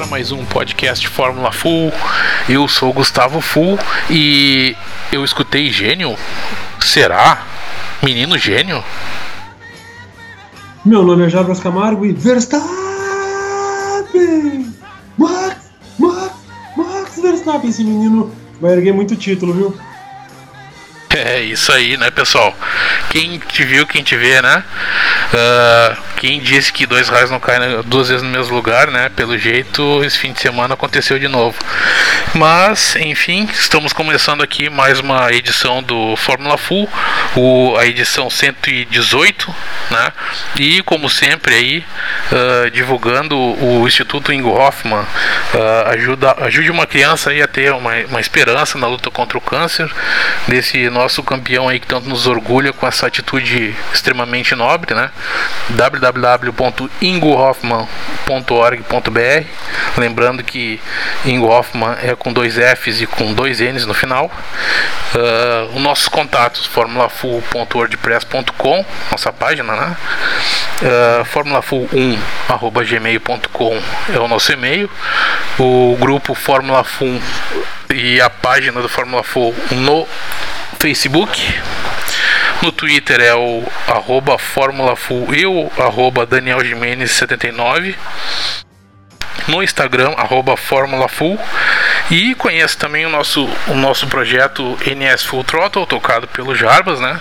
para mais um podcast Fórmula Full. Eu sou o Gustavo Full e eu escutei gênio? Será? Menino gênio? Meu nome é Jarbas Camargo e Verstappen! Max Verstappen, esse menino vai erguer muito título, viu? É isso aí, né, pessoal? Quem te viu, quem te vê, né? Quem disse que dois raios não caem duas vezes no mesmo lugar, né? Pelo jeito, esse fim de semana aconteceu de novo. Mas, enfim, estamos começando aqui mais uma edição do Fórmula Full, a edição 118, né? E, como sempre, aí, divulgando o Instituto Ingo Hoffmann, ajude uma criança aí a ter uma esperança na luta contra o câncer, desse nosso campeão aí que tanto nos orgulha com essa atitude extremamente nobre, né? www.ingohoffmann.org.br. Lembrando que Ingo Hoffmann é com 2 F's e com 2 N's no final. Os nossos contatos, formulafull.wordpress.com, nossa página, né? formulafull1@gmail.com é o nosso e-mail. O grupo Fórmula Full e a página do Fórmula Full no Facebook. No Twitter é o @FórmulaFull e o @DanielGimenez79. No Instagram, @FórmulaFull. E conheça também o nosso projeto NS Full Throttle, tocado pelo Jarbas, né?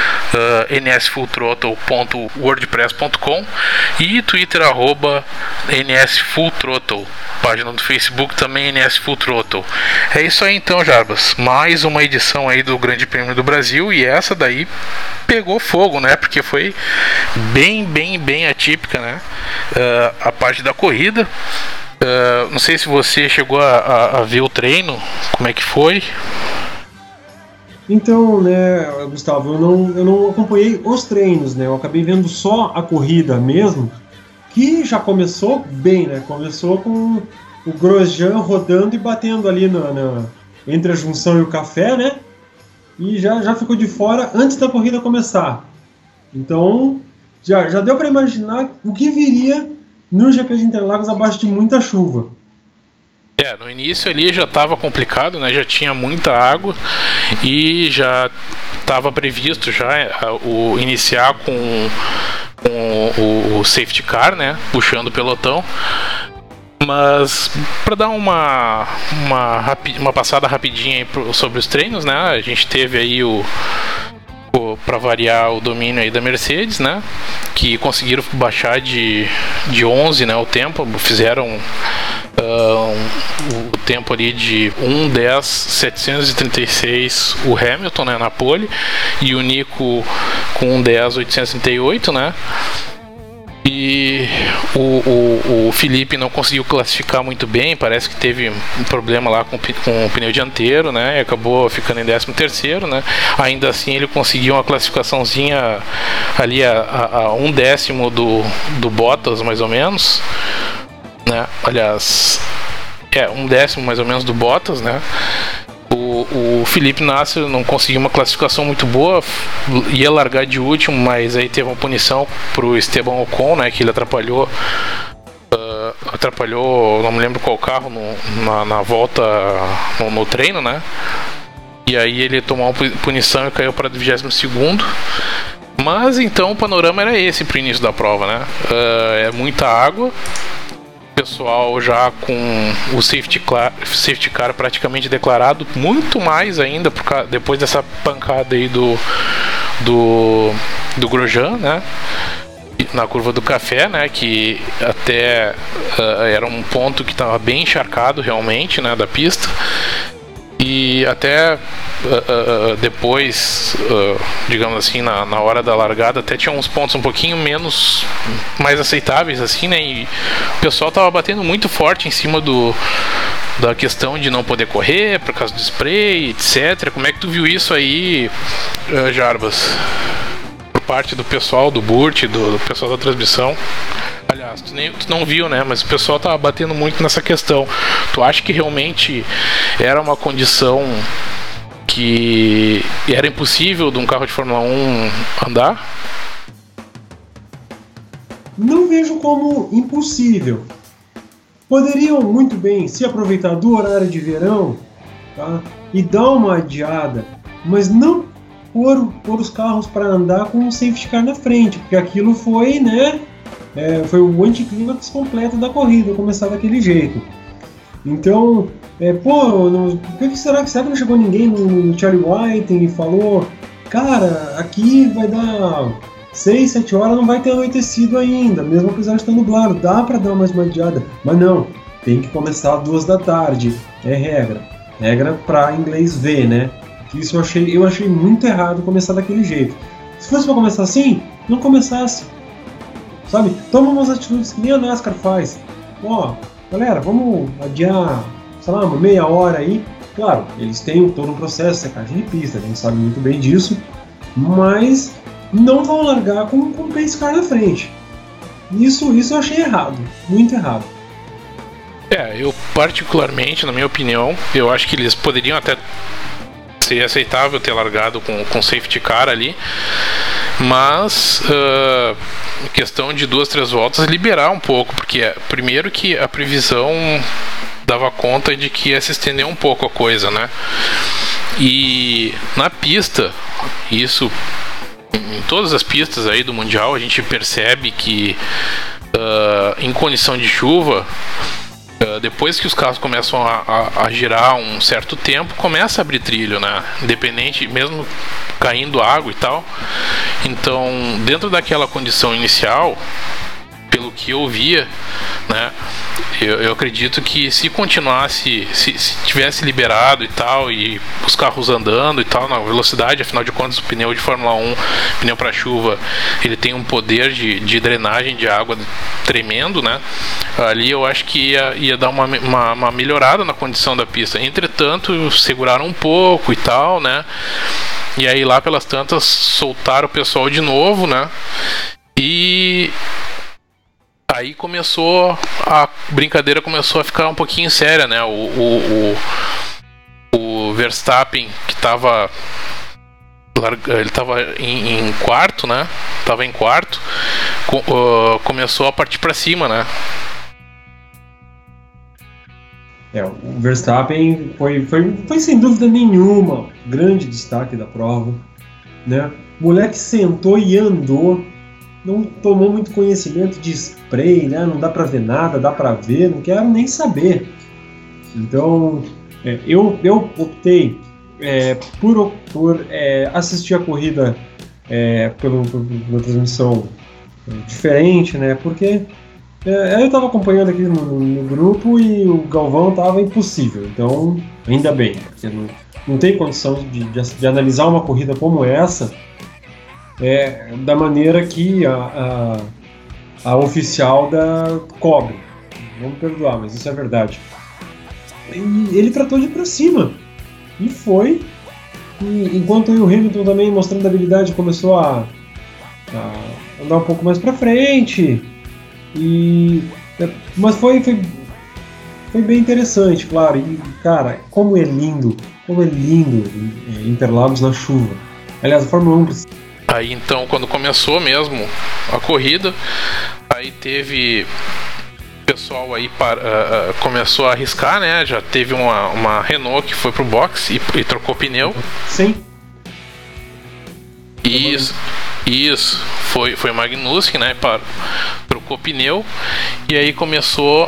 nsfullthrottle.wordpress.com e Twitter, @NSFullThrottle. Página do Facebook também, NS Full Throttle. É isso aí então, Jarbas. Mais uma edição aí do Grande Prêmio do Brasil, e essa daí pegou fogo, né? Porque foi bem atípica, né? A parte da corrida. Não sei se você chegou a ver o treino, como é que foi? Então, né, Gustavo, eu não acompanhei os treinos, né? Eu acabei vendo só a corrida mesmo, que já começou bem, né? Começou com o Grosjean rodando e batendo ali entre a junção e o café, né? E já ficou de fora antes da corrida começar. Então, já deu para imaginar o que viria no GP de Interlagos abaixo de muita chuva. No início ali já estava complicado, né? Já tinha muita água e já estava previsto o iniciar com o safety car, né? Puxando o pelotão. Mas para dar uma passada rapidinha aí sobre os treinos, né? A gente teve aí para variar o domínio aí da Mercedes, né? Que conseguiram baixar de 11, né? O tempo, fizeram o tempo ali de 1:10.736 o Hamilton, né, na pole, e o Nico com 1:10.838, né? E o Felipe não conseguiu classificar muito bem, parece que teve um problema lá com o pneu dianteiro, né? E acabou ficando em 13º, né? Ainda assim ele conseguiu uma classificaçãozinha ali a 1/10 do Bottas, mais ou menos, né? Aliás, 1/10 mais ou menos do Bottas, né? O Felipe Nasser não conseguiu uma classificação muito boa, ia largar de último, mas aí teve uma punição pro Esteban Ocon, né? Que ele atrapalhou, não me lembro qual carro na volta no treino, né? E aí ele tomou uma punição e caiu para 22º. Mas então o panorama era esse pro início da prova, né? É muita água. Pessoal já com o safety car praticamente declarado, muito mais ainda depois dessa pancada aí do Grosjean, né, na curva do café, né, que até era um ponto que estava bem encharcado realmente, né, da pista. E até depois, digamos assim, na hora da largada, até tinha uns pontos um pouquinho mais aceitáveis, assim, né? E o pessoal tava batendo muito forte em cima da questão de não poder correr por causa do spray, etc. Como é que tu viu isso aí, Jarbas? Por parte do pessoal do Burt, do pessoal da transmissão. Aliás, tu não viu, né? Mas o pessoal tava batendo muito nessa questão. Tu acha que realmente era uma condição que era impossível de um carro de Fórmula 1 andar? Não vejo como impossível. poderiam muito bem se aproveitar do horário de verão, tá? E dar uma adiada, mas não pôr os carros para andar com o safety car na frente, porque aquilo foi, né? Foi o anticlímax completo da corrida, começar daquele jeito. Então, por que será que não chegou ninguém no Charlie White e falou: cara, aqui vai dar 6, 7 horas, não vai ter anoitecido ainda, mesmo apesar de estar nublado, dá para dar mais uma adiada. Mas não, tem que começar às 2 da tarde, é regra para inglês ver, né? Isso eu achei muito errado começar daquele jeito. Se fosse para começar assim, não começasse, sabe? Toma umas atitudes que nem a NASCAR faz. Galera, vamos adiar, sei lá, uma meia hora aí. Claro, eles têm todo um processo de secagem de pista, a gente sabe muito bem disso, mas não vão largar com o pace car na frente. Isso eu achei errado, muito errado. Eu particularmente, na minha opinião, eu acho que eles poderiam até ser aceitável ter largado com safety car ali, mas questão de 2, 3 voltas liberar um pouco, porque primeiro que a previsão dava conta de que ia se estender um pouco a coisa, né? E na pista, isso em todas as pistas aí do Mundial, a gente percebe que em condição de chuva, depois que os carros começam a girar um certo tempo, começa a abrir trilho, né? Independente, mesmo caindo água e tal. Então, dentro daquela condição inicial, pelo que eu via, né, eu acredito que se continuasse, se tivesse liberado e tal, e os carros andando e tal, na velocidade, afinal de contas o pneu de Fórmula 1, pneu para chuva, ele tem um poder de drenagem de água tremendo, né? Ali eu acho que ia dar uma melhorada na condição da pista. Entretanto, seguraram um pouco e tal, né? E aí lá pelas tantas soltaram o pessoal de novo, né? E aí a brincadeira começou a ficar um pouquinho séria, né? O Verstappen, que estava ele estava em quarto, né? Tava em quarto, começou a partir para cima, né? O Verstappen foi sem dúvida nenhuma grande destaque da prova, né? O moleque sentou e andou, não tomou muito conhecimento de spray, né? Não dá pra ver nada, dá pra ver, não quero nem saber. Então, eu optei por assistir a corrida pela transmissão diferente, não Porque eu estava acompanhando aqui no grupo e o Galvão estava impossível, então ainda bem, porque não tem condição de analisar uma corrida como essa da maneira que a oficial cobre. Vamos perdoar, mas isso é verdade. E ele tratou de ir pra cima e foi, enquanto o Hamilton também, mostrando habilidade, começou a andar um pouco mais pra frente. Mas foi bem interessante, claro. E, cara, como é lindo Interlagos na chuva. Aliás, a Fórmula 1 precisa. Aí então, quando começou mesmo a corrida, aí teve pessoal aí começou a arriscar, né? Já teve uma Renault que foi pro box e trocou pneu. Sim. Isso, foi o Magnussen, né? Trocou pneu e aí começou.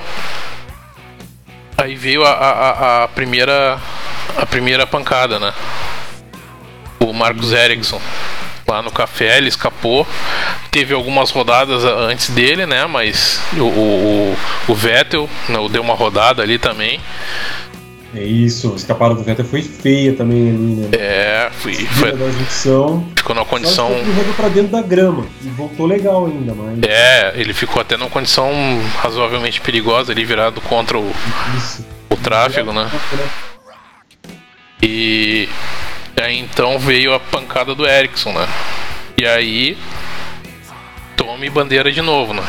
Aí veio a primeira pancada, né? O Marcus Ericsson lá no café, ele escapou. Teve algumas rodadas antes dele, né? Mas o Vettel deu uma rodada ali também. Isso, a escapada do Vettel foi feia também ali, né? Foi da junção. Ficou numa condição. Ele rodou pra dentro da grama e voltou legal ainda, mas. Ele ficou até numa condição razoavelmente perigosa ali, virado contra o tráfego, né? E aí então veio a pancada do Ericsson, né? E aí tome bandeira de novo, né?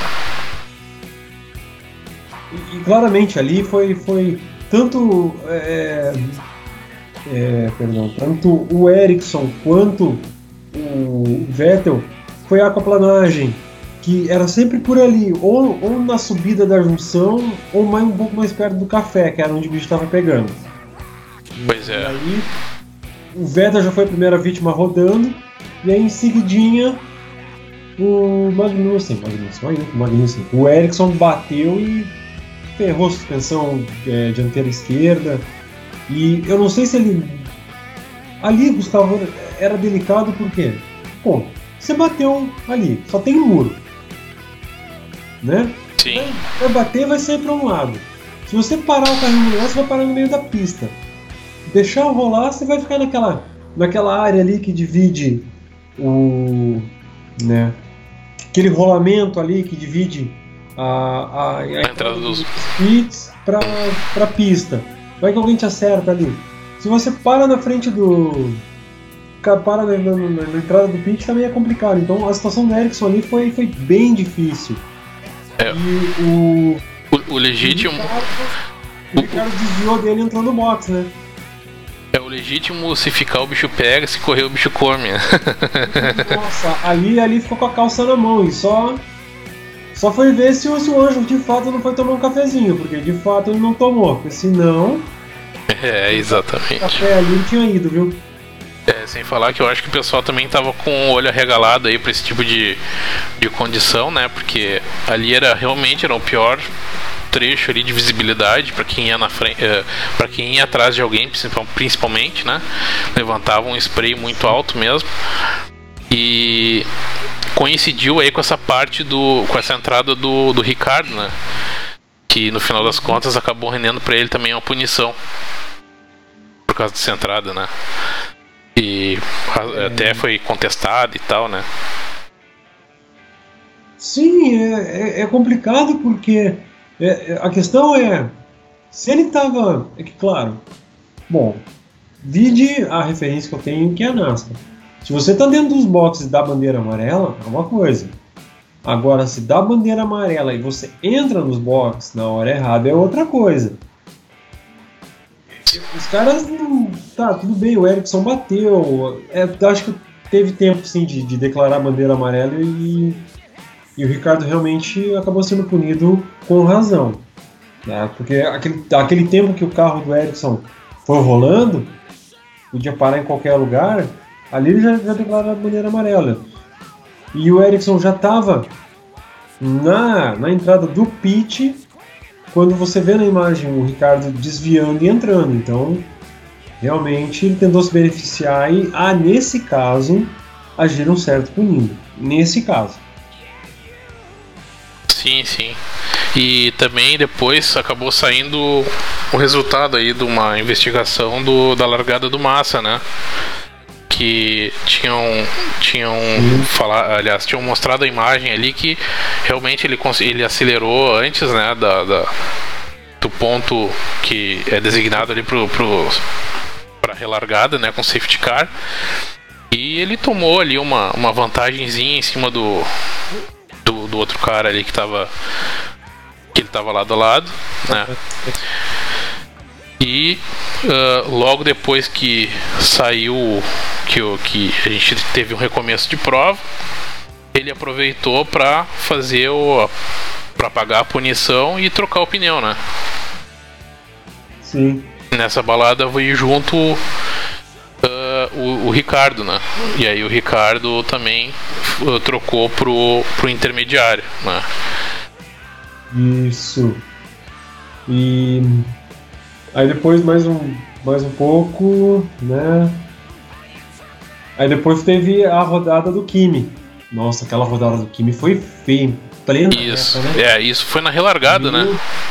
E claramente ali foi tanto tanto o Ericsson quanto o Vettel foi a aquaplanagem que era sempre por ali, ou na subida da junção, ou um pouco mais perto do café, que era onde o bicho estava pegando. Pois é. E aí, o Vettel já foi a primeira vítima rodando, e aí em seguidinha, o Magnussen, o Ericsson bateu e ferrou a suspensão dianteira esquerda. E eu não sei se ele... Ali, Gustavo, era delicado porque, pô, você bateu ali, só tem um muro, né? Sim. Vai bater, vai sair para um lado. Se você parar o carrinho lá, você vai parar no meio da pista. Deixar rolar, você vai ficar naquela área ali que divide né, aquele rolamento ali que divide a entrada dos pits para a pista. Vai que alguém te acerta ali. Se você para na frente para na entrada do pit, também é complicado. Então a situação do Ericsson ali foi bem difícil. E o legítimo... O Ricardo desviou dele e entrou no box, né? É o legítimo, se ficar o bicho pega, se correr o bicho come. Nossa, ali ficou com a calça na mão e só foi ver se o anjo de fato não foi tomar um cafezinho, porque de fato ele não tomou, porque senão... exatamente. O café ali ele tinha ido, viu? Sem falar que eu acho que o pessoal também tava com o olho arregalado aí pra esse tipo de condição, né? Porque ali realmente era o pior trecho ali de visibilidade para quem ia na frente, para quem ia atrás de alguém, principalmente, né? Levantava um spray muito alto mesmo. E coincidiu aí com essa parte com essa entrada do Ricardo, né? Que no final das contas acabou rendendo para ele também uma punição por causa dessa entrada, né? E até foi contestado e tal, né? Sim, é complicado porque a questão é se ele tava... É que claro, bom, vide a referência que eu tenho, que é a NASCAR. Se você tá dentro dos boxes da bandeira amarela, é uma coisa. Agora, se dá a bandeira amarela e você entra nos boxes na hora errada, é outra coisa. Os caras, tá, tudo bem, o Ericsson bateu, acho que teve tempo sim de declarar a bandeira amarela e o Ricardo realmente acabou sendo punido com razão, né? Porque aquele tempo que o carro do Ericsson foi rolando, podia parar em qualquer lugar, ali ele já declarou a bandeira amarela. E o Ericsson já estava na entrada do pit quando você vê na imagem o Ricardo desviando e entrando. Então, realmente, ele tentou se beneficiar e, nesse caso, agiram certo punindo. Nesse caso. Sim, sim. E também depois acabou saindo o resultado aí de uma investigação da largada do Massa, né? Que tinham mostrado a imagem ali que realmente ele acelerou antes, né, do ponto que é designado ali para relargada, né, com safety car, e ele tomou ali uma vantagenzinha em cima do outro cara ali que ele tava lado a lado, né? E logo depois que saiu que a gente teve um recomeço de prova, ele aproveitou para fazer para pagar a punição e trocar o pneu, né? Sim. Nessa balada veio junto o Ricardo, né? E aí o Ricardo também trocou pro intermediário, né? Isso. E aí depois mais um pouco, né? Aí depois teve a rodada do Kimi. Nossa, aquela rodada do Kimi foi feia, plena. Isso, né? Isso foi na relargada, né?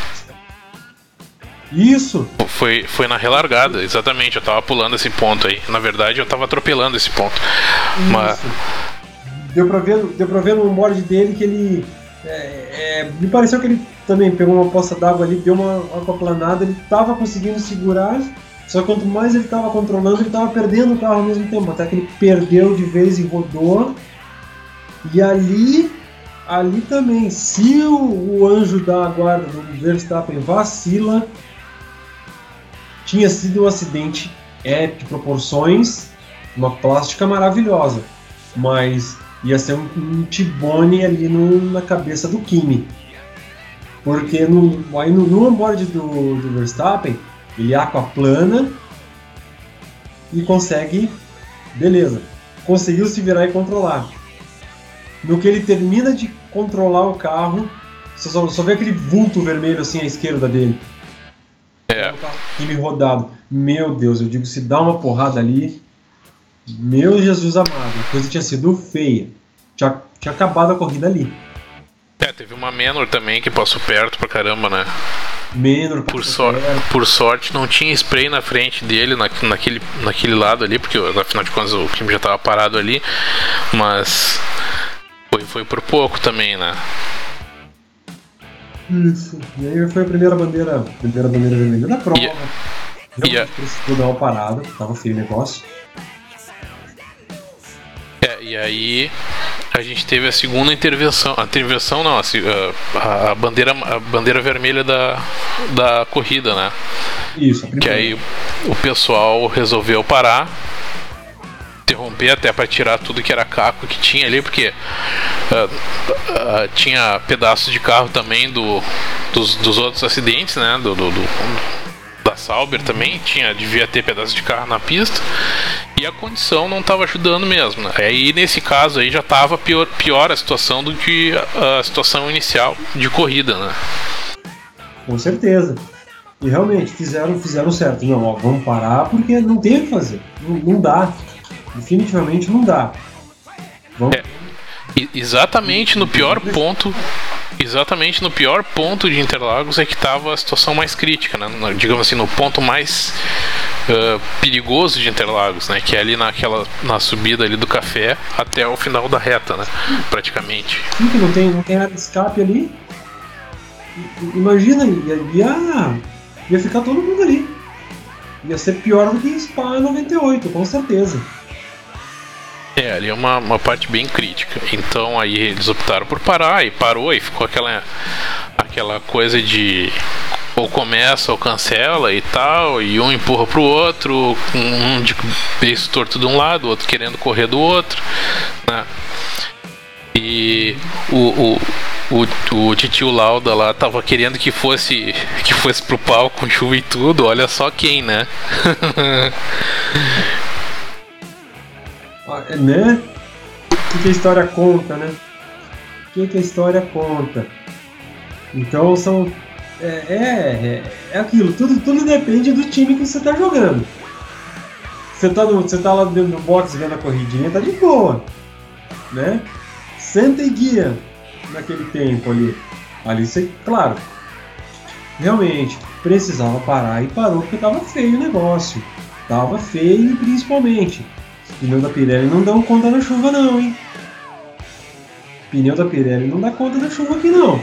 Isso! Foi na relargada, exatamente. Eu tava pulando esse ponto aí. Na verdade, eu tava atropelando esse ponto. Mas... Deu pra ver no onboard dele que ele... me pareceu que ele também pegou uma poça d'água ali, deu uma aquaplanada, ele tava conseguindo segurar, só que quanto mais ele tava controlando, ele tava perdendo o carro ao mesmo tempo, até que ele perdeu de vez e rodou. E ali também, se o anjo da guarda do Verstappen vacila, tinha sido um acidente de proporções, uma plástica maravilhosa, mas ia ser um T-bone ali na cabeça do Kimi. Porque no onboard do Verstappen, ele aquaplana e consegue, beleza, conseguiu se virar e controlar. No que ele termina de controlar o carro, você só vê aquele vulto vermelho assim à esquerda dele. Kimi rodado. Meu Deus, eu digo, se dá uma porrada ali, meu Jesus amado, a coisa tinha sido feia. Tinha acabado a corrida ali. Teve uma Manor também que passou perto pra caramba, né? Manor, por sorte não tinha spray na frente dele, naquele lado ali, porque afinal de contas o Kimi já tava parado ali, mas foi por pouco também, né? Isso. E aí foi a primeira bandeira vermelha da prova. Precisou dar uma parada, tava feio o negócio. E aí a gente teve a segunda intervenção. A intervenção não, a bandeira vermelha da corrida, né? Isso, a primeira. Que aí o pessoal resolveu parar, interromper até para tirar tudo que era caco que tinha ali, porque tinha pedaços de carro também dos outros acidentes, né? Da Sauber também devia ter pedaços de carro na pista, e a condição não estava ajudando mesmo, né? Aí nesse caso aí já estava pior a situação do que a situação inicial de corrida, né? Com certeza. E realmente fizeram certo. Não, ó, vamos parar porque não tem o que fazer. Não dá. Definitivamente não dá. Exatamente no pior ponto. Exatamente no pior ponto de Interlagos é que estava a situação mais crítica, né? Digamos assim, no ponto mais perigoso de Interlagos, né? Que é ali na subida ali do café até o final da reta, né? Praticamente. Sim, que não tem área de escape ali. Imagina, ia ficar todo mundo ali. Ia ser pior do que Spa 98, com certeza. Ali é uma parte bem crítica. Então aí eles optaram por parar, e parou, e ficou aquela coisa de ou começa ou cancela e tal, e um empurra pro outro, um de beiço torto de um lado, o outro querendo correr do outro, né? E o titio Lauda lá tava querendo que fosse pro palco com chuva e tudo, olha só quem, né? Né? O que a história conta, né? O que a história conta? Então são. É aquilo, tudo depende do time que você tá jogando. Você tá lá dentro do box vendo a corridinha, tá de boa, né? Senta e guia naquele tempo ali. Ali você, claro, realmente precisava parar e parou porque tava feio o negócio. Tava feio, principalmente. Pneu da Pirelli não dão conta na chuva não, hein? Pneu da Pirelli não dá conta da chuva aqui não.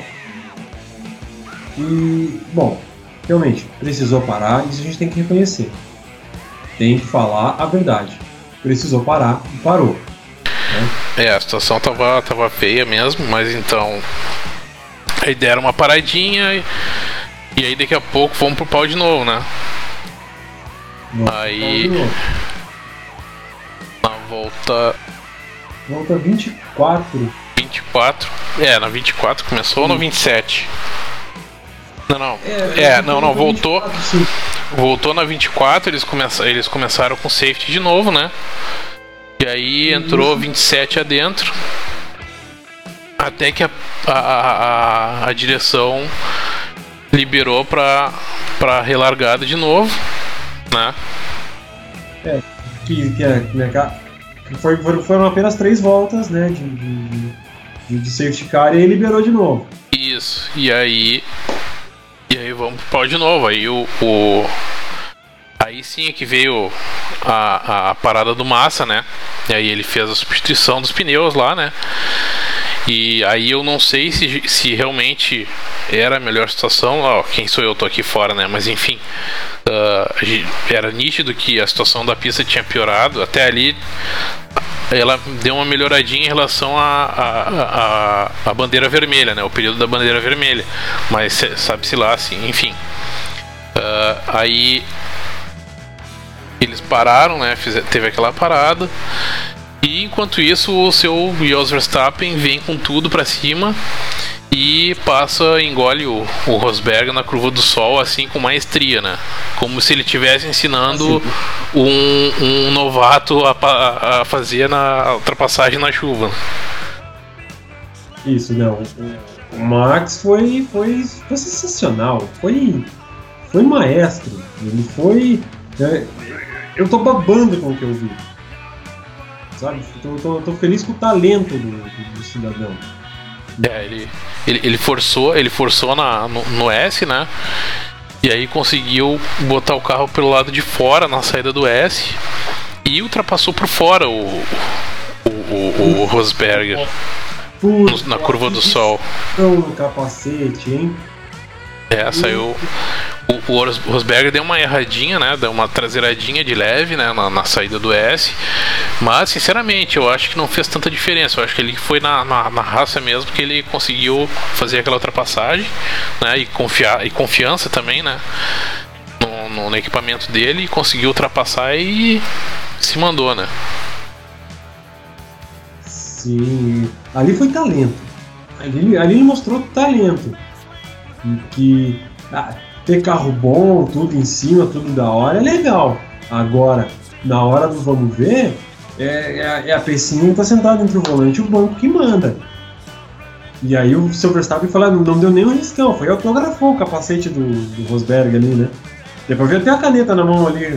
E, bom, realmente, precisou parar, isso a gente tem que reconhecer. Tem que falar a verdade. Precisou parar e parou. Né? A situação tava feia mesmo, mas então aí deram uma paradinha e aí daqui a pouco vamos pro pau de novo, né? Aí na volta 24. Na 24 começou ou no 27? Não, voltou. 24, voltou na 24, eles começaram com safety de novo, né? E aí entrou 27 adentro. Até que a direção liberou pra relargada de novo, né? Foram apenas 3 voltas, né? De safety car, e aí liberou de novo. Isso, e aí vamos pro pau de novo. Aí aí sim é que veio a parada do Massa, né? E aí ele fez a substituição dos pneus lá, né? E aí eu não sei se realmente era a melhor situação. Ó, quem sou eu, tô aqui fora, né? Mas enfim, era nítido que a situação da pista tinha piorado. Até ali ela deu uma melhoradinha em relação à bandeira vermelha, né? O período da bandeira vermelha. Mas sabe-se lá, assim, enfim. Aí eles pararam, né? Teve aquela parada. E enquanto isso, o seu Jos Verstappen vem com tudo pra cima e engole o Rosberg na curva do sol, assim, com maestria, né? Como se ele estivesse ensinando um novato a fazer na ultrapassagem na chuva. Isso, não. O Max foi sensacional. Foi maestro. Ele foi... eu tô babando com o que eu vi. Sabe? Tô feliz com o talento do cidadão. Ele forçou no S, né? E aí conseguiu botar o carro pelo lado de fora na saída do S e ultrapassou por fora o Rosberg na curva do sol. No capacete, hein? Saiu. O Rosberg deu uma erradinha, né? Deu uma traseiradinha de leve, né? Na saída do S. Mas, sinceramente, eu acho que não fez tanta diferença. Eu acho que ele foi na raça mesmo que ele conseguiu fazer aquela ultrapassagem, né? E confiança também, né? No equipamento dele. Conseguiu ultrapassar e se mandou, né? Sim. Ali foi talento. Ali ele mostrou talento. Que... ter carro bom, tudo em cima, tudo da hora, é legal. Agora, na hora do vamos ver, é a pecinha que tá sentada entre o volante e o banco que manda. E aí o seu Verstappen falou, não deu nem um riscão, foi autografou o capacete do Rosberg ali, né? Depois veio até a caneta na mão ali.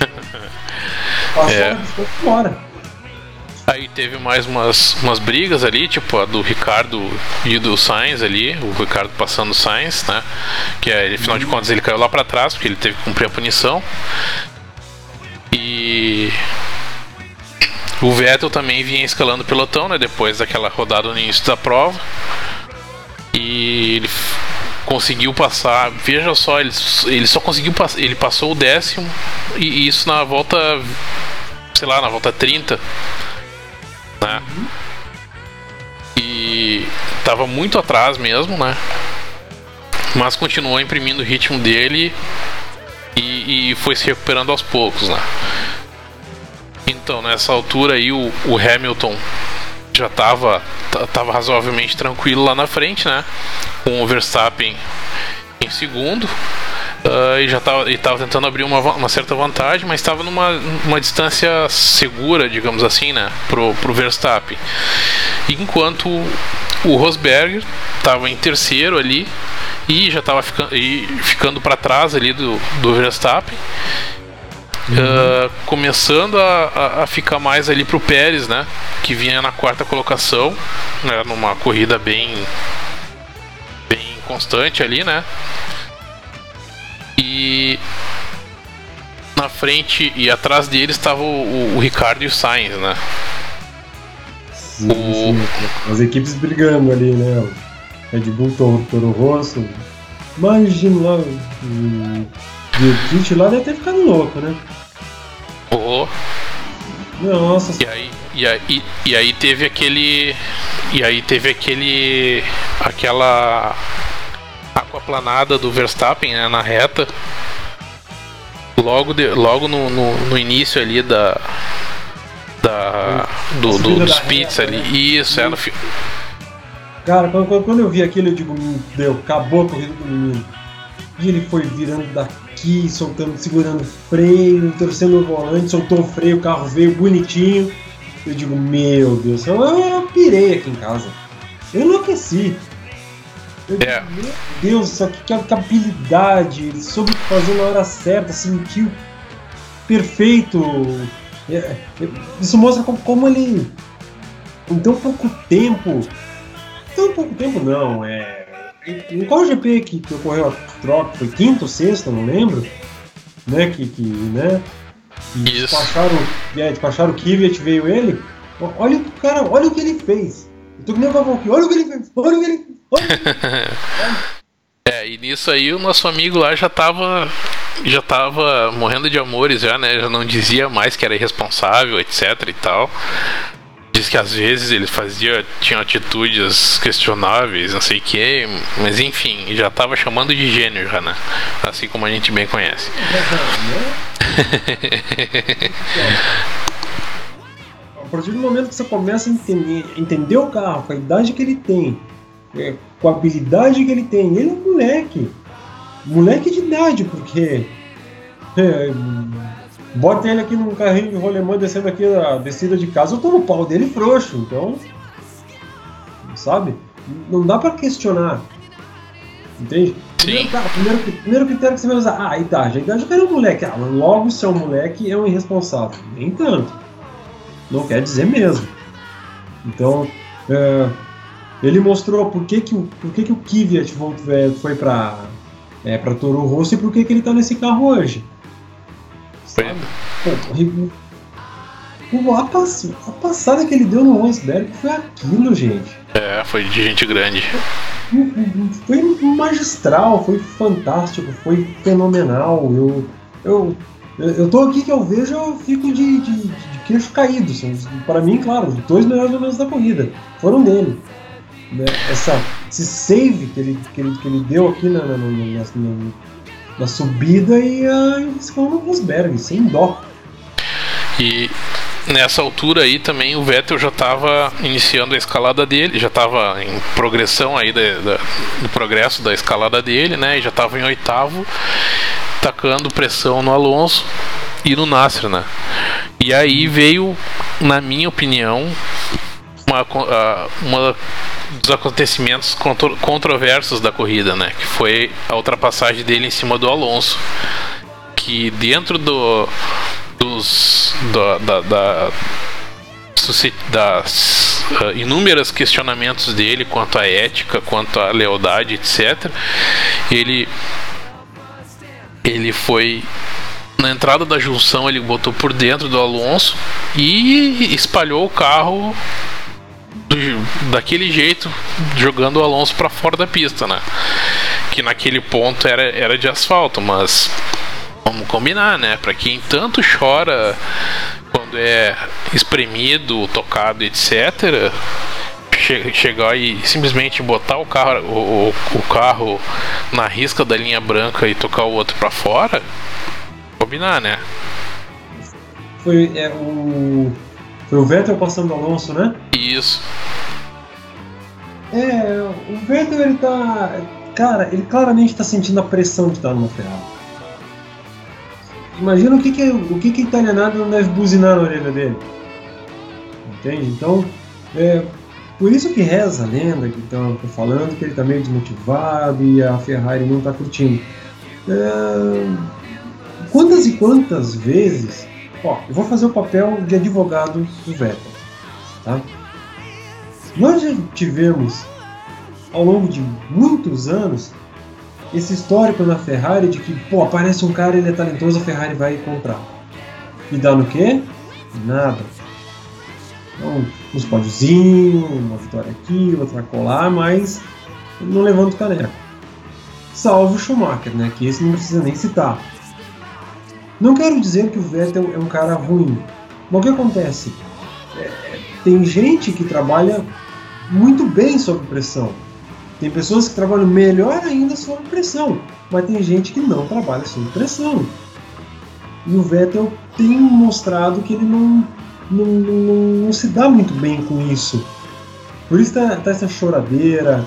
Passou fora. Aí teve mais umas brigas ali, tipo a do Ricardo e do Sainz ali, o Ricardo passando o Sainz, né? Que afinal de contas ele caiu lá pra trás, porque ele teve que cumprir a punição. E o Vettel também vinha escalando o pelotão, né? Depois daquela rodada no início da prova. E ele conseguiu passar, veja só, ele só conseguiu passar, ele passou o 10º, e isso na volta, sei lá, na volta 30. Né? E tava muito atrás mesmo, né? Mas continuou imprimindo o ritmo dele e foi se recuperando aos poucos, né? Então, nessa altura aí o Hamilton já tava razoavelmente tranquilo lá na frente, né? Com o Verstappen em segundo. E já estava tentando abrir uma certa vantagem, mas estava numa distância segura, digamos assim, né, pro Verstappen. Enquanto o Rosberg estava em terceiro ali e já estava ficando para trás ali do Verstappen, começando a ficar mais ali pro Pérez, né, que vinha na quarta colocação, né, numa corrida bem constante ali, né. E na frente e atrás deles estava o Ricardo e o Sainz, né? Sim. As equipes brigando ali, né? O Red Bull, Toro Rosso. Imagina lá, o Kit lá deve ter ficado louco, né? Nossa. E aí teve aquela aquaplanada do Verstappen, né, na reta, logo no início ali dos pits ali. Isso, ela. Cara, quando eu vi aquilo, eu digo, acabou a corrida do menino. E ele foi virando daqui, segurando freio, torcendo o volante, soltou o freio, o carro veio bonitinho. Eu digo, meu Deus, eu pirei aqui em casa. Eu enlouqueci. Meu Deus, isso aqui que habilidade, ele soube fazer na hora certa, sentiu perfeito. Isso mostra como ele, em tão pouco tempo não, em qual GP que ocorreu a troca, foi quinto ou sexto, não lembro, né, que despacharam o Kvyat, veio ele, olha o cara, olha o que ele fez. Eu tô que nem o Galvão aqui, olha o que ele fez. E nisso aí o nosso amigo lá já tava morrendo de amores já, né? Já não dizia mais que era irresponsável, etc e tal. Diz que às vezes ele tinha atitudes questionáveis, não sei o que, mas enfim, já tava chamando de gênio já, né? Assim como a gente bem conhece. partir do momento que você começa a entender o carro, com a idade que ele tem, com a habilidade que ele tem, ele é um moleque de idade, porque bota ele aqui num carrinho de rolemã descendo aqui a descida de casa, eu tomo o pau dele frouxo, então, sabe? Não dá pra questionar, entende? Primeiro critério que você vai usar, a idade do cara é um moleque, logo se é um moleque é um irresponsável, nem tanto, não quer dizer mesmo. Então, ele mostrou por que o Kvyat foi pra Toro Rosso e por que ele tá nesse carro hoje. Sabe? A passada que ele deu no Rosberg foi aquilo, gente. Foi de gente grande. Foi magistral, foi fantástico, foi fenomenal. Eu tô aqui que eu vejo, eu fico de queixo caído. Para mim, claro, os 2 melhores momentos da corrida foram dele. Esse save que ele deu aqui na subida e a escola no Rosberg, sem dó. E nessa altura aí também o Vettel já estava iniciando a escalada dele, já estava em progressão aí do progresso da escalada dele, né? E já estava em 8º, tacando pressão no Alonso e no Nasser, né? E aí veio, na minha opinião, uma dos acontecimentos controversos da corrida, né? Que foi a ultrapassagem dele em cima do Alonso, que dentro das inúmeras questionamentos dele quanto à ética, quanto à lealdade, etc. Ele foi na entrada da junção, ele botou por dentro do Alonso e espalhou o carro daquele jeito, jogando o Alonso para fora da pista, né? Que naquele ponto era de asfalto, mas vamos combinar, né? Para quem tanto chora quando é espremido, tocado, etc., chegar e simplesmente botar o carro na risca da linha branca e tocar o outro para fora, combinar, né? Foi o Vettel passando o Alonso, né? Isso. O Vettel, ele tá... Cara, ele claramente tá sentindo a pressão de estar numa Ferrari. Imagina o que italianado não deve buzinar na orelha dele. Entende? Então, por isso que reza a lenda que estão falando que ele tá meio desmotivado e a Ferrari não tá curtindo. Quantas e quantas vezes... eu vou fazer o papel de advogado do Vettel, tá? Nós já tivemos, ao longo de muitos anos, esse histórico na Ferrari de que, aparece um cara, ele é talentoso, a Ferrari vai comprar. E dá no quê? Nada. Então, uns pódiozinhos, uma vitória aqui, outra colar, mas não levanta o caneco. Salvo o Schumacher, né? Que esse não precisa nem citar. Não quero dizer que o Vettel é um cara ruim, mas o que acontece? Tem gente que trabalha muito bem sob pressão. Tem pessoas que trabalham melhor ainda sob pressão, mas tem gente que não trabalha sob pressão. E o Vettel tem mostrado que ele não se dá muito bem com isso. Por isso tá essa choradeira.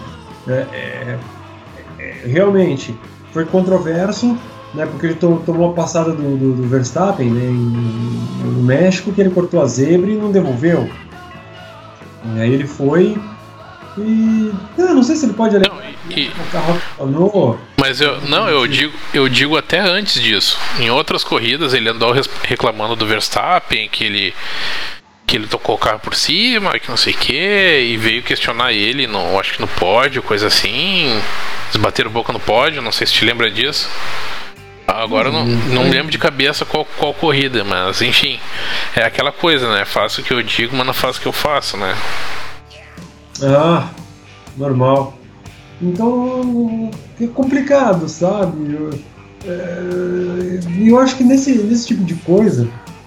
Realmente, foi controverso, né, porque ele tomou a passada do Verstappen, né, no México, que ele cortou a zebra e não devolveu. E aí ele foi e... não sei se ele pode alegar o carro falou. Mas eu digo até antes disso. Em outras corridas ele andou reclamando do Verstappen, que ele tocou o carro por cima, que não sei o que, e veio questionar ele, acho que no pódio, coisa assim. Eles bateram boca no pódio, não sei se te lembra disso. Agora eu não lembro de cabeça qual corrida, mas enfim, é aquela coisa, né? Faço o que eu digo, mas não faço o que eu faço, né? Normal. Então é complicado, sabe? Eu acho que nesse tipo de coisa,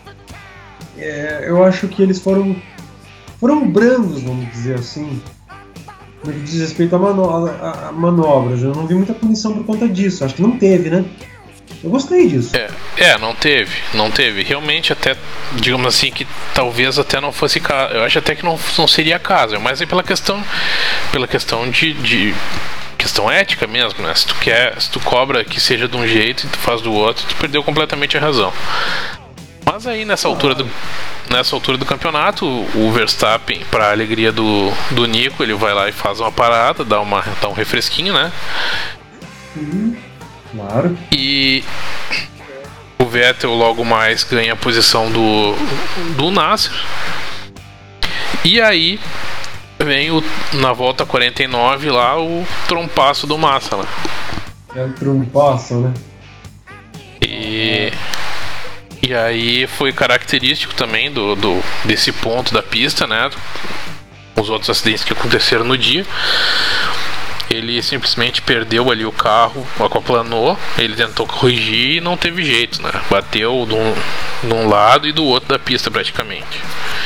eu acho que eles foram brandos, vamos dizer assim, no que diz respeito a manobras. Eu não vi muita punição por conta disso, acho que não teve, né? Eu gostei disso. Não teve. Realmente, até, digamos assim, que talvez até não fosse caso. Eu acho até que não seria caso, mas é pela questão de questão ética mesmo, né? Se tu cobra que seja de um jeito e tu faz do outro, tu perdeu completamente a razão. Mas aí nessa altura do campeonato, o Verstappen, para a alegria do Nico, ele vai lá e faz uma parada, dá um refresquinho, né? Claro. E o Vettel logo mais ganha a posição do Nasser. E aí vem na volta 49 lá o trompaço do Massa, né? É o trompaço, né? E aí foi característico também desse ponto da pista, né? Os outros acidentes que aconteceram no dia. Ele simplesmente perdeu ali o carro, aquaplanou, ele tentou corrigir e não teve jeito, né? Bateu de um lado e do outro da pista praticamente.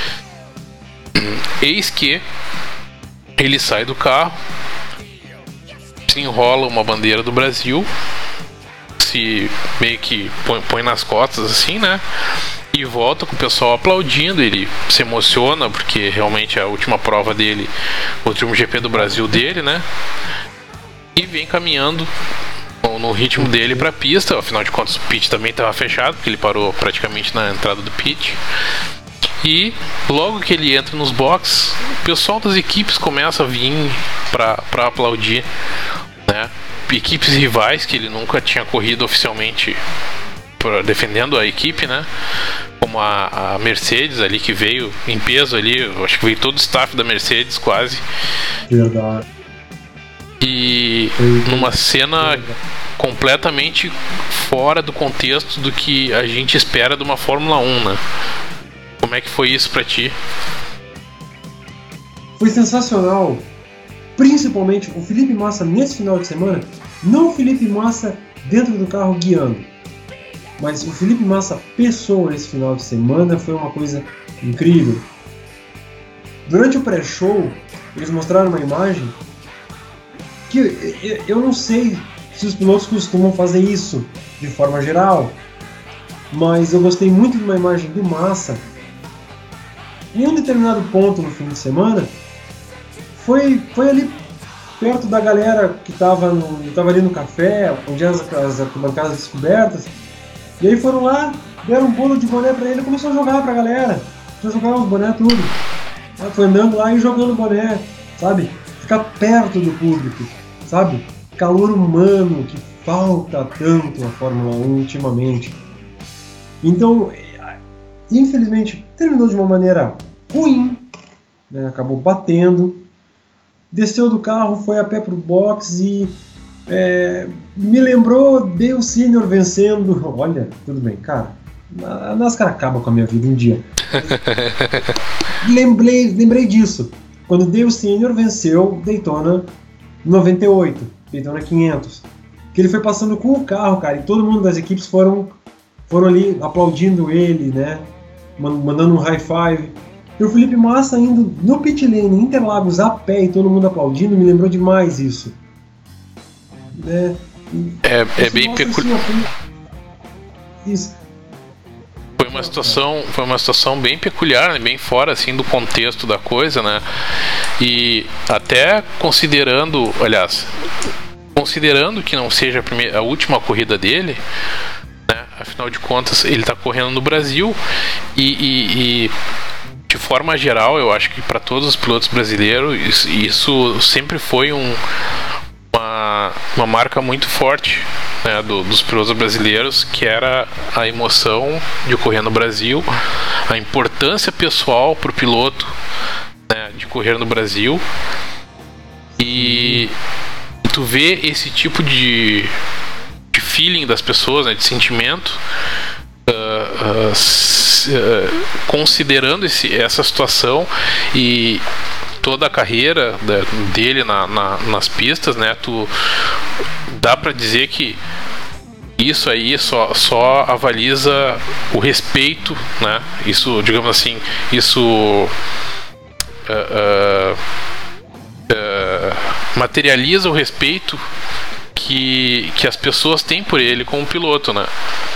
Eis que ele sai do carro, se enrola uma bandeira do Brasil, se meio que põe nas costas assim, né? E volta com o pessoal aplaudindo. Ele se emociona porque realmente é a última prova dele, o último GP do Brasil dele, né? E vem caminhando no ritmo dele pra pista. Afinal de contas, o pit também estava fechado, porque ele parou praticamente na entrada do pit. E logo que ele entra nos boxes, o pessoal das equipes começa a vir pra aplaudir, né? Equipes rivais que ele nunca tinha corrido oficialmente defendendo a equipe, né? Como a Mercedes ali, que veio em peso ali. Eu acho que veio todo o staff da Mercedes quase. Verdade. E numa cena completamente fora do contexto do que a gente espera de uma Fórmula 1, né? Como é que foi isso pra ti? Foi sensacional. Principalmente o Felipe Massa nesse final de semana. Não o Felipe Massa dentro do carro guiando, mas o Felipe Massa pessoa esse final de semana foi uma coisa incrível. Durante o pré-show, eles mostraram uma imagem que eu não sei se os pilotos costumam fazer isso de forma geral, mas eu gostei muito de uma imagem do Massa. Em um determinado ponto no fim de semana, foi ali perto da galera que estava ali no café, onde as arquibancadas descobertas. E aí foram lá, deram um bolo de boné pra ele e começou a jogar pra galera. Começou a jogar os boné tudo. Foi andando lá e jogando boné, sabe? Ficar perto do público, sabe? Calor humano que falta tanto na Fórmula 1 ultimamente. Então, infelizmente, terminou de uma maneira ruim, né? Acabou batendo, desceu do carro, foi a pé pro box e me lembrou Dale Sr. vencendo. Olha, tudo bem, cara, a NASCAR acaba com a minha vida um dia. Lembrei disso quando Dale Sr. venceu Daytona 98, Daytona 500, que ele foi passando com o carro, cara, e todo mundo das equipes foram ali aplaudindo ele, né, mandando um high five. E o Felipe Massa indo no pit lane, Interlagos a pé e todo mundo aplaudindo, me lembrou demais isso. Né? É bem peculiar. Isso. Foi uma situação bem peculiar, né? Bem fora assim do contexto da coisa, né? E até considerando que não seja a última corrida dele, né? Afinal de contas ele está correndo no Brasil e de forma geral eu acho que para todos os pilotos brasileiros isso sempre foi uma marca muito forte, né, dos pilotos brasileiros, que era a emoção de correr no Brasil, a importância pessoal para o piloto, né, de correr no Brasil. E tu vê esse tipo de feeling das pessoas, né, de sentimento, considerando essa situação e toda a carreira dele nas pistas, né? Dá pra dizer que isso aí só avaliza o respeito, né? Isso, digamos assim, materializa o respeito que as pessoas têm por ele como piloto, né?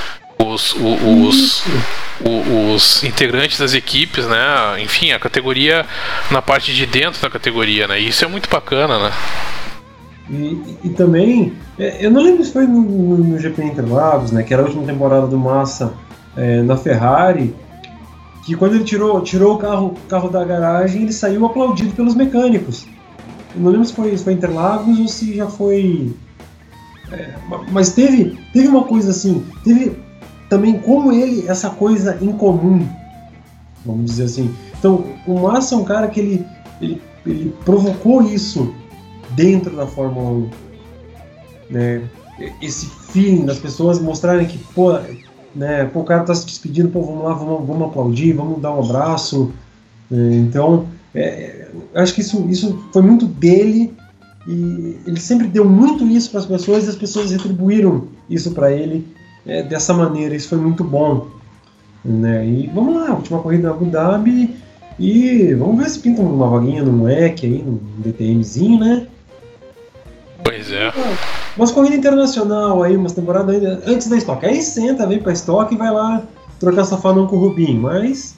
Os integrantes das equipes, né? Enfim, a categoria na parte de dentro da categoria, né? Isso é muito bacana, né? E também, eu não lembro se foi no GP Interlagos, né? Que era a última temporada do Massa na Ferrari, que quando ele tirou o carro da garagem, ele saiu aplaudido pelos mecânicos. Eu não lembro se foi Interlagos ou se já foi... mas teve uma coisa assim, teve também como ele, essa coisa incomum, vamos dizer assim. Então, o Massa é um cara que ele provocou isso dentro da Fórmula 1, né? Esse feeling das pessoas mostrarem que, o cara tá se despedindo, vamos lá, vamos aplaudir, vamos dar um abraço. Então, acho que isso foi muito dele, e ele sempre deu muito isso para as pessoas, e as pessoas retribuíram isso para ele dessa maneira. Isso foi muito bom, né? E vamos lá, última corrida da Abu Dhabi, e vamos ver se pinta uma vaguinha no WEC aí, no DTMzinho, né? Pois é. Umas corridas internacional aí, umas temporadas ainda antes da Stock. Aí senta, vem pra Stock e vai lá trocar safanão com o Rubinho, mas...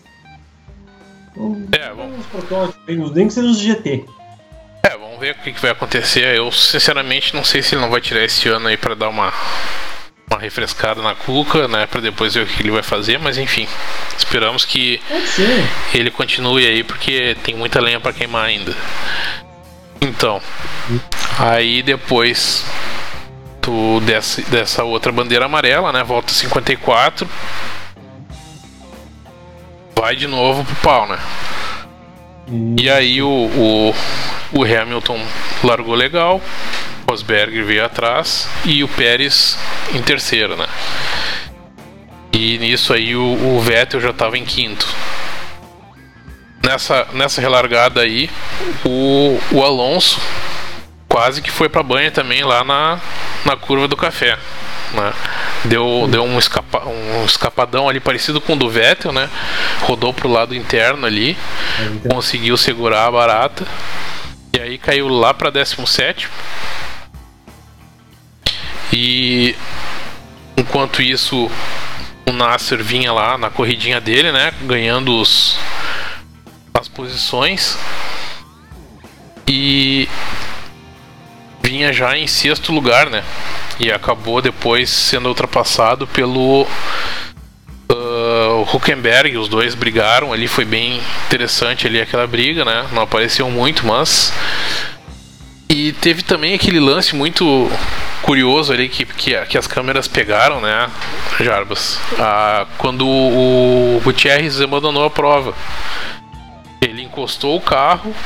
vamos os protótipos, nem que seja os GT. Vamos ver o que vai acontecer. Eu, sinceramente, não sei se ele não vai tirar esse ano aí pra dar uma refrescada na Cuca, né? Pra depois ver o que ele vai fazer, mas enfim. Esperamos que ele continue aí, porque tem muita lenha pra queimar ainda. Então, aí depois dessa outra bandeira amarela, né? Volta 54. Vai de novo pro pau, né? E aí o Hamilton largou legal, o Rosberg veio atrás e o Pérez em terceiro, né? E nisso aí o Vettel já estava em quinto. Nessa relargada aí, o Alonso quase que foi pra banha também lá na curva do café, né? Deu um escapadão ali parecido com o do Vettel, né? Rodou pro lado interno ali, conseguiu segurar a barata, e aí caiu lá pra 17º. E enquanto isso, o Nasser vinha lá na corridinha dele, né? Ganhando as posições, e vinha já em sexto lugar, né? E acabou depois sendo ultrapassado pelo Hülkenberg. Os dois brigaram ali, foi bem interessante ali aquela briga, né? Não apareceu muito, mas... E teve também aquele lance muito curioso ali que as câmeras pegaram, né, Jarbas? Quando o Gutierrez abandonou a prova. Ele encostou o carro,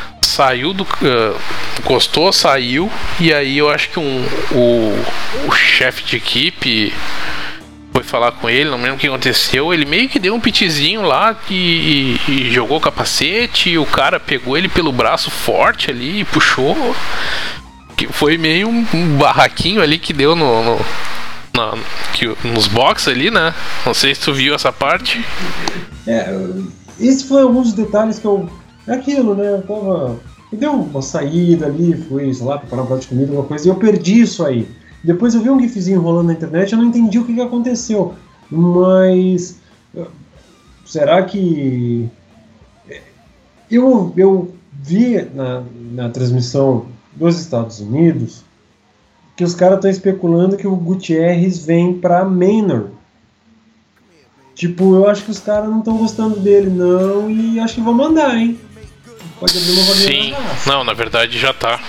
saiu, e aí eu acho que o chefe de equipe foi falar com ele, não lembro o que aconteceu. Ele meio que deu um pitizinho lá e jogou o capacete, e o cara pegou ele pelo braço forte ali e puxou. Que foi meio um barraquinho ali que deu nos boxes ali, né? Não sei se tu viu essa parte. Esse foi alguns dos detalhes que eu... É aquilo, né? Eu dei uma saída ali, fui, sei lá, preparar um prato de comida, alguma coisa, e eu perdi isso aí. Depois eu vi um gifzinho rolando na internet, eu não entendi o que aconteceu. Mas... será que... Eu vi na transmissão dos Estados Unidos que os caras estão especulando que o Gutierrez vem pra Manor. Tipo, eu acho que os caras não estão gostando dele, não, e acho que vão mandar, hein? Pode abrir uma vaguinha. Sim, não, na verdade já tá.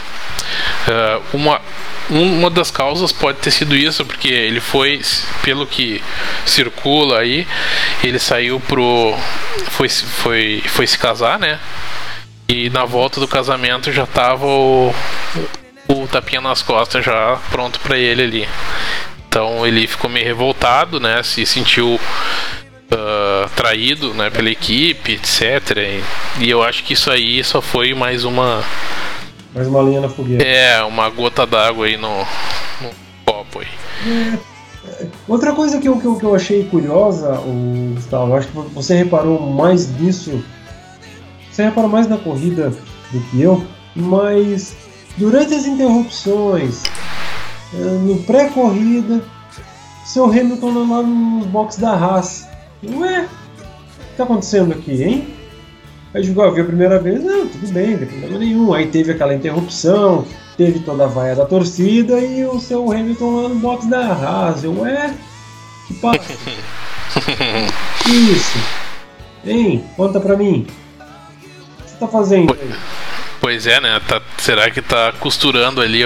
Uma das causas pode ter sido isso, porque ele foi, pelo que circula aí, ele saiu foi se casar, né? E na volta do casamento já tava o tapinha nas costas já pronto pra ele ali. Então ele ficou meio revoltado, né? Se sentiu traído, né, pela equipe, etc. E eu acho que isso aí só foi mais uma linha na fogueira. Uma gota d'água aí no copo aí. Outra coisa que eu achei curiosa, Gustavo, acho que você reparou mais nisso. Você reparou mais na corrida do que eu, mas durante as interrupções no pré-corrida, seu Hamilton lá nos boxes da Haas. Ué, o que tá acontecendo aqui, hein? Aí jogou, viu a primeira vez, não, tudo bem, não tem problema nenhum. Aí teve aquela interrupção, teve toda a vaia da torcida e o seu Hamilton lá no box da Haas. Ué, que passa? Que isso? Hein, conta pra mim. O que você tá fazendo aí? Pois é, né? Será que tá costurando ali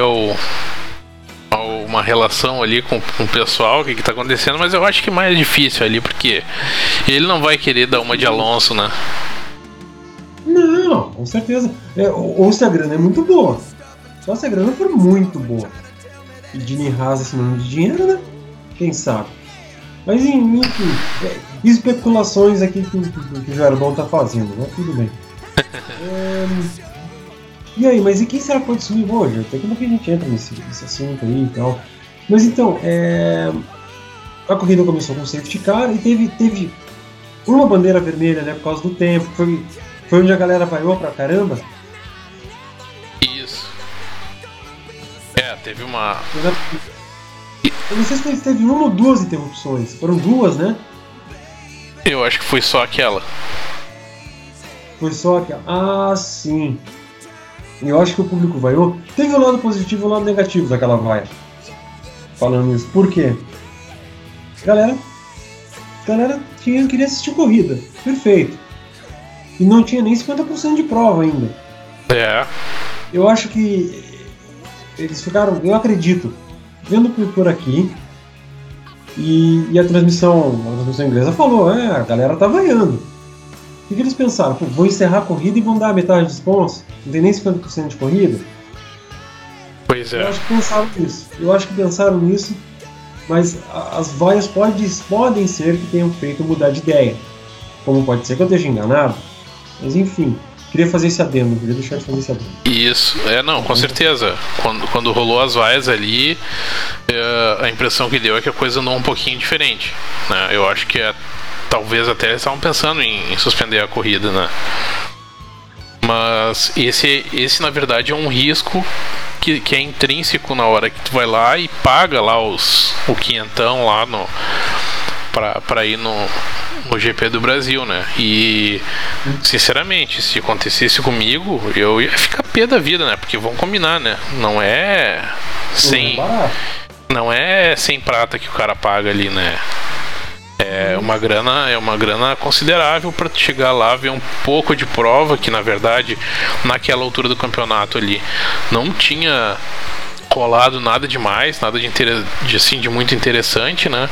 uma relação ali com o pessoal, o que tá acontecendo? Mas eu acho que mais difícil ali, porque ele não vai querer dar uma de Alonso, né? Não, com certeza. Ou se a grana é muito boa. Só se a grana for muito boa. E Dini Haas esse nome de dinheiro, né? Quem sabe? Mas enfim, especulações aqui que o Jardão tá fazendo, né? Tudo bem. E aí, mas e quem será que pode assumir hoje? Até como que a gente entra nesse assunto aí e tal. Mas então, a corrida começou com safety car e teve uma bandeira vermelha, né? Por causa do tempo. Foi onde a galera vaiou pra caramba. Isso. Teve uma... Eu não sei se teve uma ou duas interrupções. Foram duas, né? Eu acho que foi só aquela. Foi só aquela. Ah, sim. Eu acho que o público vaiou. Teve o lado positivo e o lado negativo daquela vaia. Falando isso. Por quê? Galera queria assistir corrida. Perfeito. E não tinha nem 50% de prova ainda. Eu acho que eles ficaram, eu acredito, vendo por aqui, e a transmissão inglesa falou, a galera tá vaiando. O que eles pensaram? Pô, vão encerrar a corrida e vão dar a metade dos pontos? Não tem nem 50% de corrida? Pois é. Eu acho que pensaram nisso, mas as vaias podem ser que tenham feito mudar de ideia. Como pode ser que eu esteja enganado, mas enfim. Queria fazer esse adendo, queria deixar de fazer esse adendo. Isso, não, com certeza. Quando rolou as vaias ali, a impressão que deu é que a coisa andou um pouquinho diferente, né? Eu acho que talvez até eles estavam pensando em suspender a corrida, né? Mas esse na verdade é um risco que é intrínseco na hora que tu vai lá e paga lá o quinhentão lá pra ir no GP do Brasil, né? E sinceramente, se acontecesse comigo, eu ia ficar pé da vida, né? Porque vamos combinar, né? Não é sem prata que o cara paga ali, né? É uma grana considerável para tu chegar lá, ver um pouco de prova que na verdade naquela altura do campeonato ali não tinha rolado nada demais, nada de muito interessante, né?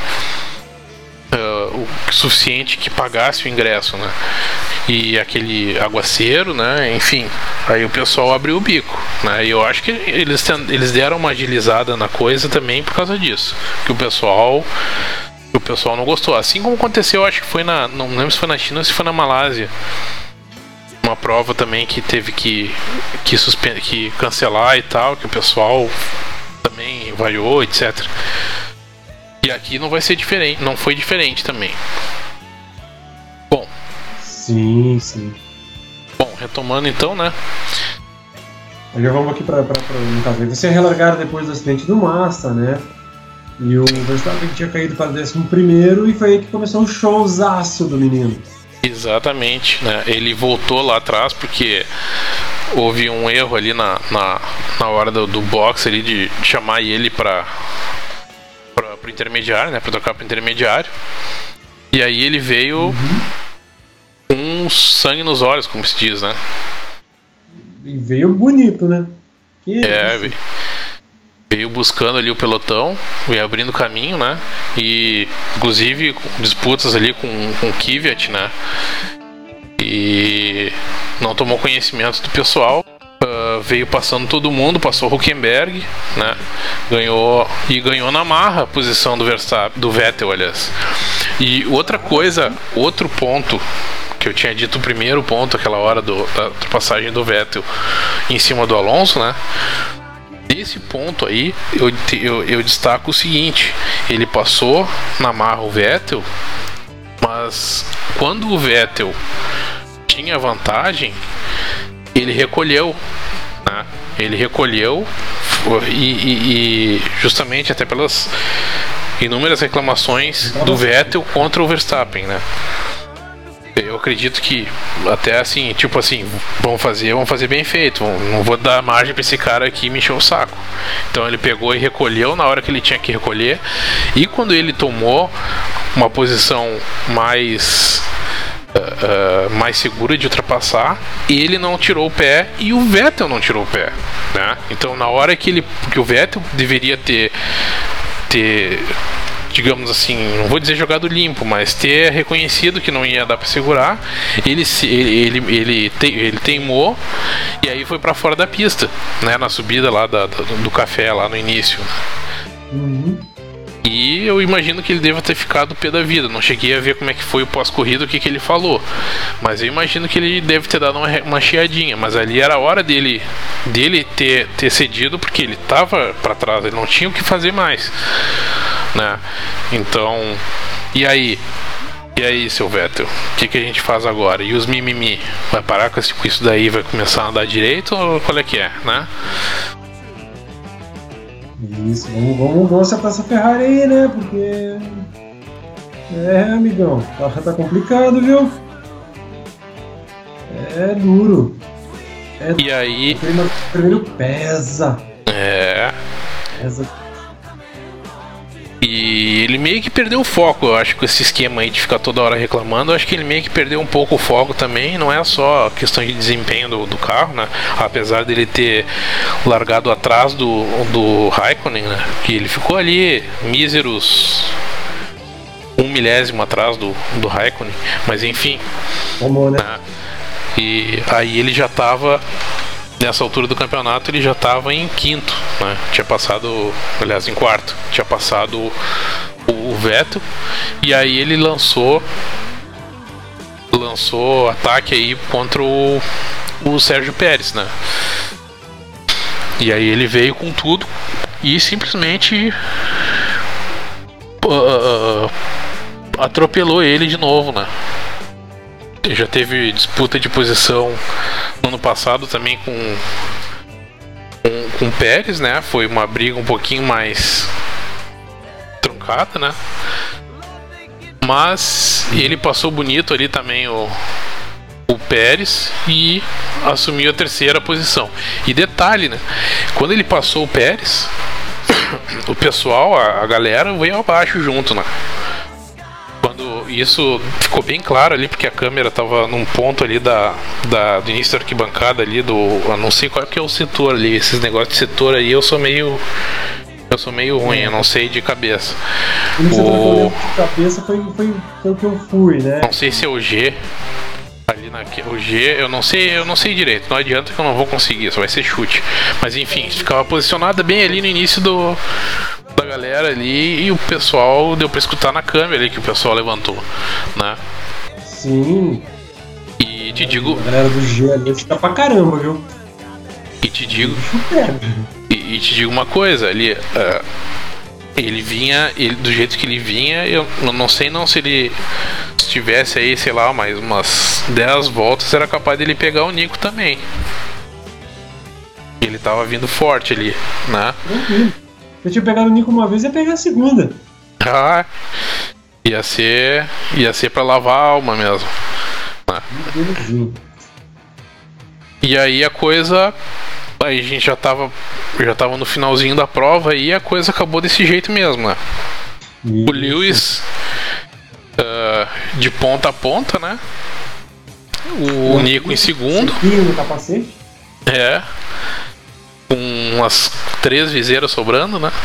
O suficiente que pagasse o ingresso, né? E aquele aguaceiro, né? Enfim, aí o pessoal abriu o bico, né? E eu acho que eles deram uma agilizada na coisa também por causa disso, que o pessoal não gostou. Assim como aconteceu, acho que foi não lembro se foi na China ou se foi na Malásia, uma prova também que teve que cancelar e tal, que o pessoal também vaiou, etc. E aqui não vai ser diferente, não foi diferente também. Bom. Sim. Bom, retomando então, né? Já vamos aqui para no caso. Você relargaram depois do acidente do Massa, né? E o Verstappen tinha caído para o 11º e foi aí que começou o showzaço do menino. Exatamente, né? Ele voltou lá atrás porque houve um erro ali na hora do box ali de chamar ele para pro intermediário, né? Pra tocar pro intermediário. E aí ele veio com sangue nos olhos, como se diz, né? E veio bonito, né? Veio buscando ali o pelotão, veio abrindo caminho, né? E inclusive disputas ali com o Kvyat, né? E não tomou conhecimento do pessoal. Veio passando todo mundo, passou o Hülkenberg, né? Ganhou na marra a posição do Vettel, aliás. E outro ponto que eu tinha dito, o primeiro ponto, aquela hora da ultrapassagem do Vettel em cima do Alonso, né? Nesse ponto aí, eu destaco o seguinte: ele passou na marra o Vettel, mas quando o Vettel tinha vantagem, ele recolheu, né? Ele recolheu e justamente até pelas inúmeras reclamações do Vettel contra o Verstappen, né? Eu acredito que até assim, tipo assim, vamos fazer bem feito, não vou dar margem pra esse cara aqui me encher o saco. Então ele pegou e recolheu na hora que ele tinha que recolher, e quando ele tomou uma posição mais segura de ultrapassar, ele não tirou o pé e o Vettel não tirou o pé, né? Então na hora que o Vettel deveria ter digamos assim, não vou dizer jogado limpo, mas ter reconhecido que não ia dar para segurar, ele teimou e aí foi para fora da pista, né, na subida lá do café lá no início. E eu imagino que ele deva ter ficado pé da vida. Não cheguei a ver como é que foi o pós-corrida, o que ele falou, mas eu imagino que ele deve ter dado uma chiadinha. Mas ali era a hora dele ter cedido, porque ele tava para trás, ele não tinha o que fazer mais, né? Então, e aí, seu Vettel, o que a gente faz agora? E os mimimi? Vai parar com isso daí, vai começar a andar direito, ou qual é que é, né? Isso, vamos acertar essa Ferrari aí, né? Porque... amigão, tá complicado, viu? É duro. E aí... O primeiro pesa. Pesa. E ele meio que perdeu o foco, eu acho, com esse esquema aí de ficar toda hora reclamando. Eu acho que ele meio que perdeu um pouco o foco também. Não é só questão de desempenho do carro, né? Apesar dele ter largado atrás do Raikkonen, né? Que ele ficou ali míseros 1 milésimo atrás do Raikkonen. Mas enfim, Como, né? E aí ele já tava... Nessa altura do campeonato ele já estava em quinto, né? Tinha passado, aliás, em quarto. Tinha passado o Vettel. E aí ele lançou ataque aí contra o Sérgio Pérez, né? E aí ele veio com tudo e simplesmente atropelou ele de novo, né? Já teve disputa de posição no ano passado também com o Pérez, né? Foi uma briga um pouquinho mais truncada, né? Mas ele passou bonito ali também o Pérez e assumiu a terceira posição. E detalhe, né? Quando ele passou o Pérez, o pessoal, a galera veio abaixo junto, né? Isso ficou bem claro ali, porque a câmera estava num ponto ali do início da arquibancada ali eu não sei qual que é o setor ali, esses negócios de setor aí eu sou meio ruim, eu não sei de cabeça. De cabeça foi o que eu fui, né? Não sei se é o G ali o G, eu não sei direito, não adianta que eu não vou conseguir, só vai ser chute. Mas enfim, ficava posicionada bem ali no início da galera ali, e o pessoal deu pra escutar na câmera ali que o pessoal levantou, né? Sim. E te digo... A galera do G ali fica pra caramba, viu? E te digo uma coisa, ele vinha, do jeito que ele vinha, eu não sei se ele estivesse aí, sei lá, mais umas 10 voltas, era capaz dele pegar o Nico também. Ele tava vindo forte ali, né? Se eu tinha pegado o Nico uma vez, ia pegar a segunda. Ia ser pra lavar a alma mesmo, né? E aí a coisa... Aí a gente já tava no finalzinho da prova e a coisa acabou desse jeito mesmo, né? O Lewis de ponta a ponta, né? O Nico em segundo. No capacete? Com umas 3 viseiras sobrando, né?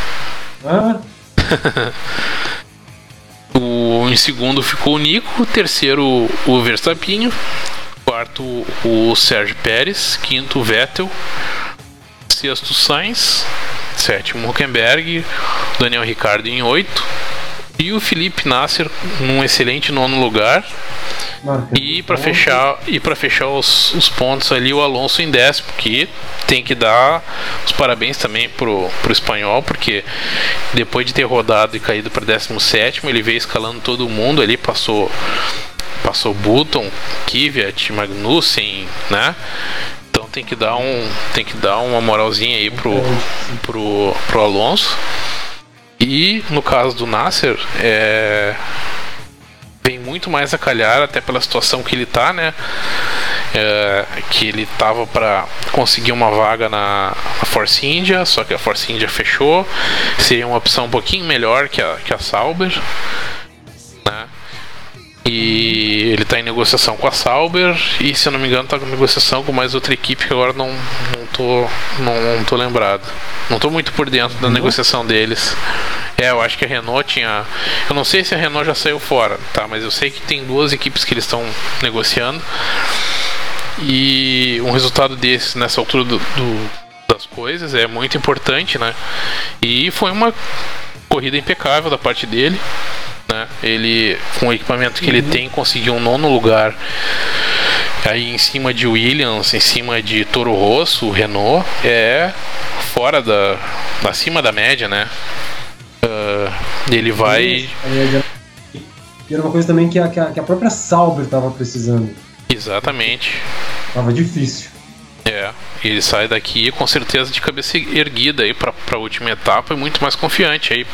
Em segundo ficou o Nico, terceiro o Verstappen, quarto o Sérgio Pérez, quinto o Vettel, sexto Sainz, sétimo Hülkenberg, Daniel Ricciardo em 8 e o Felipe Nasser num excelente 9º lugar. E para fechar os pontos ali, o Alonso em 10º, que tem que dar os parabéns também pro espanhol, porque depois de ter rodado e caído para 17º, ele veio escalando todo mundo ali, passou Button, Kvyat, Magnussen, né? Então tem que dar uma moralzinha aí pro Alonso. E no caso do Nasser, vem muito mais a calhar, até pela situação que ele tá, né? Que ele tava para conseguir uma vaga na Force India, só que a Force India fechou. Seria uma opção um pouquinho melhor que a Sauber, né? E ele tá em negociação com a Sauber e, se eu não me engano, tá em negociação com mais outra equipe que agora não tô lembrado. Não tô muito por dentro da negociação deles. Eu acho que a Renault tinha... Eu não sei se a Renault já saiu fora, tá? Mas eu sei que tem 2 equipes que eles estão negociando. E um resultado desse, nessa altura das coisas, é muito importante, né? E foi uma corrida impecável da parte dele, né? Ele, com o equipamento que ele tem, conseguiu um 9º lugar aí em cima de Williams, em cima de Toro Rosso, Renault, fora acima da média, né? Ele vai... E era uma coisa também que a própria Sauber estava precisando. Exatamente. Tava difícil. Ele sai daqui com certeza de cabeça erguida aí para a última etapa e muito mais confiante aí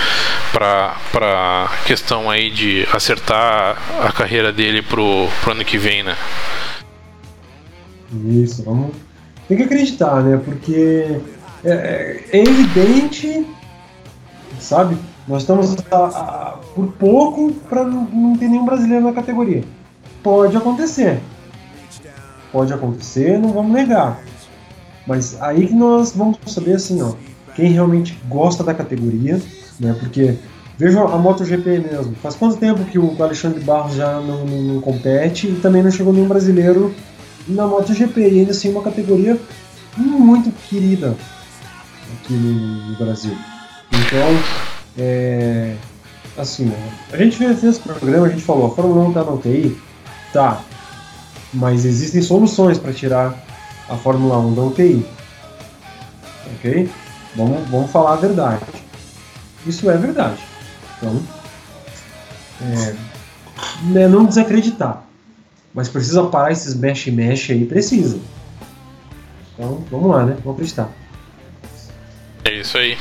para questão aí de acertar a carreira dele pro ano que vem, né? Isso, tem que acreditar, né? Porque é evidente, sabe? Nós estamos por pouco para não ter nenhum brasileiro na categoria. Pode acontecer, não vamos negar. Mas aí que nós vamos saber assim, ó, quem realmente gosta da categoria, né? Porque veja a MotoGP mesmo. Faz quanto tempo que o Alexandre Barros já não compete e também não chegou nenhum brasileiro na MotoGP? E ainda assim uma categoria muito querida aqui no Brasil. Então, assim, a gente fez esse programa, a gente falou, a Fórmula 1 tá na UTI, tá, mas existem soluções para tirar a Fórmula 1 da UTI, ok? Vamos falar a verdade. Isso é verdade. Então, não desacreditar, mas precisa parar esses mexe aí, precisa. Então, vamos lá, né? Vamos acreditar. É isso aí.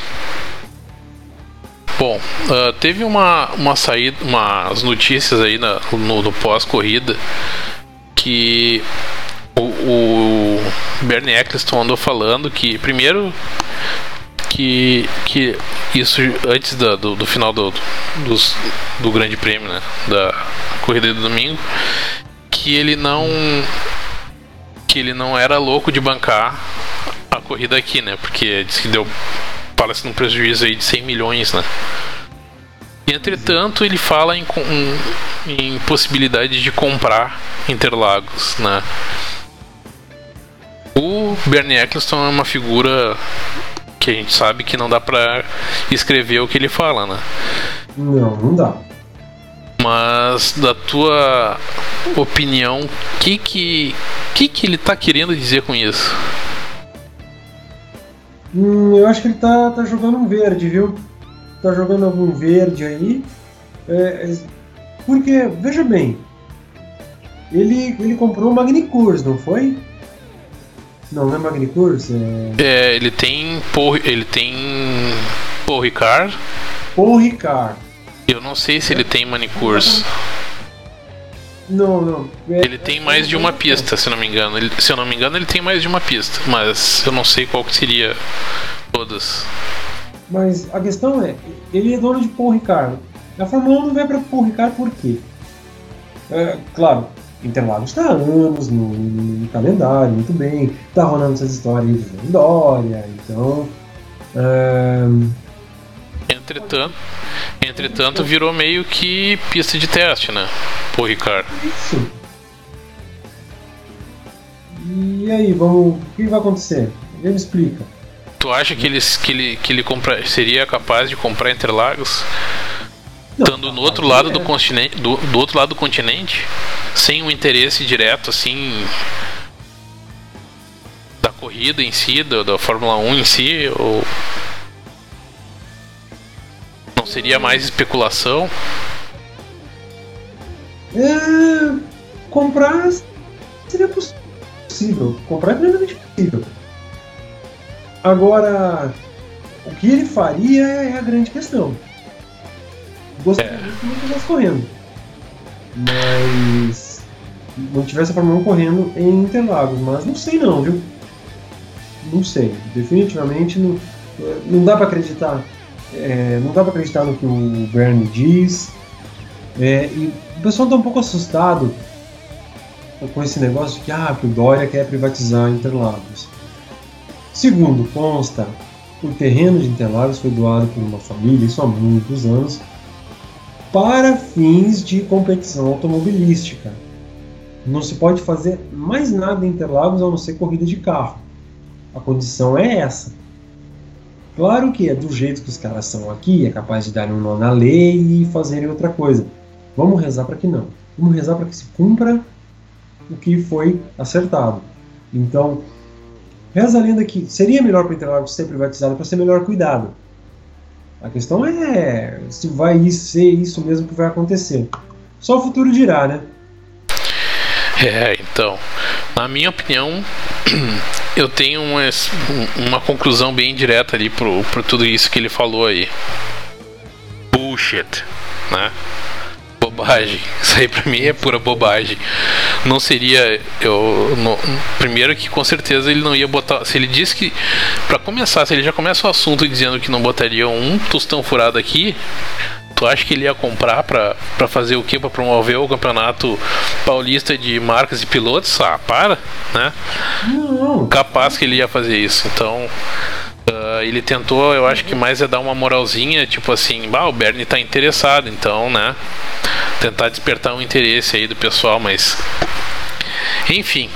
Bom, teve uma saída, umas notícias aí no pós-corrida que o Bernie Eccleston andou falando que, primeiro, que isso antes do final do Grande Prêmio, né, da corrida do domingo, que ele não era louco de bancar a corrida aqui, né, porque disse que fala-se num prejuízo aí de 100 milhões, né? E, entretanto, ele fala em possibilidade de comprar Interlagos, né? O Bernie Eccleston é uma figura que a gente sabe que não dá pra escrever o que ele fala, né? Não dá. Mas, da tua opinião, o que ele tá querendo dizer com isso? Eu acho que ele tá jogando um verde, viu? Tá jogando algum verde aí. Porque, veja bem, ele comprou o Magny-Cours, não foi? Não é Magny-Cours? Ele tem Paul Ricard. Paul Ricard. Eu não sei se ele tem Magny-Cours. Não. Ele tem mais de uma pista, se eu não me engano. Se eu não me engano, ele tem mais de uma pista, mas eu não sei qual que seria todas. Mas a questão é, ele é dono de Paul Ricard. A Fórmula 1 não vai para Paul Ricard por quê? Claro, Interlagos está há anos no calendário, muito bem. Tá rolando essas histórias de Vitória, então... Entretanto, virou meio que pista de teste, né? Paul Ricard. Isso. E aí, o que vai acontecer? Ele me explica. Tu acha que ele seria capaz de comprar Interlagos? Estando no outro lado do continente, do outro lado do continente, sem um interesse direto, assim, da corrida em si, da Fórmula 1 em si, ou não seria mais especulação? Comprar seria possível, possível, completamente possível. Agora, o que ele faria é a grande questão. Gostaria que não estivesse correndo, mas não tivesse a Fórmula 1 correndo em Interlagos, mas não sei não, viu? Não sei, definitivamente não dá para acreditar. Não dá para acreditar no que o Bernie diz. E o pessoal está um pouco assustado com esse negócio de que o Dória quer privatizar Interlagos. Segundo consta, o terreno de Interlagos foi doado por uma família, isso há muitos anos, para fins de competição automobilística. Não se pode fazer mais nada em Interlagos a não ser corrida de carro. A condição é essa. Claro que é do jeito que os caras são aqui, é capaz de dar um nó na lei e fazerem outra coisa. Vamos rezar para que não. Vamos rezar para que se cumpra o que foi acertado. Então, reza a lenda que seria melhor para Interlagos ser privatizado para ser melhor cuidado. A questão é se vai ser isso mesmo que vai acontecer. Só o futuro dirá, né? Então, na minha opinião, eu tenho uma conclusão bem direta ali por tudo isso que ele falou aí. Bullshit, né? Bobagem. Isso aí pra mim é pura bobagem. Não seria. Primeiro que com certeza ele não ia botar. Se ele disse que. Pra começar, se ele já começa o assunto dizendo que não botaria um tostão furado aqui, tu acha que ele ia comprar pra fazer o quê? Pra promover o campeonato paulista de marcas e pilotos? Para, né? Não. Capaz que ele ia fazer isso. Então. Ele tentou, eu acho que mais é dar uma moralzinha, tipo assim, o Bernie tá interessado, então, né? Tentar despertar um interesse aí do pessoal, mas. Enfim.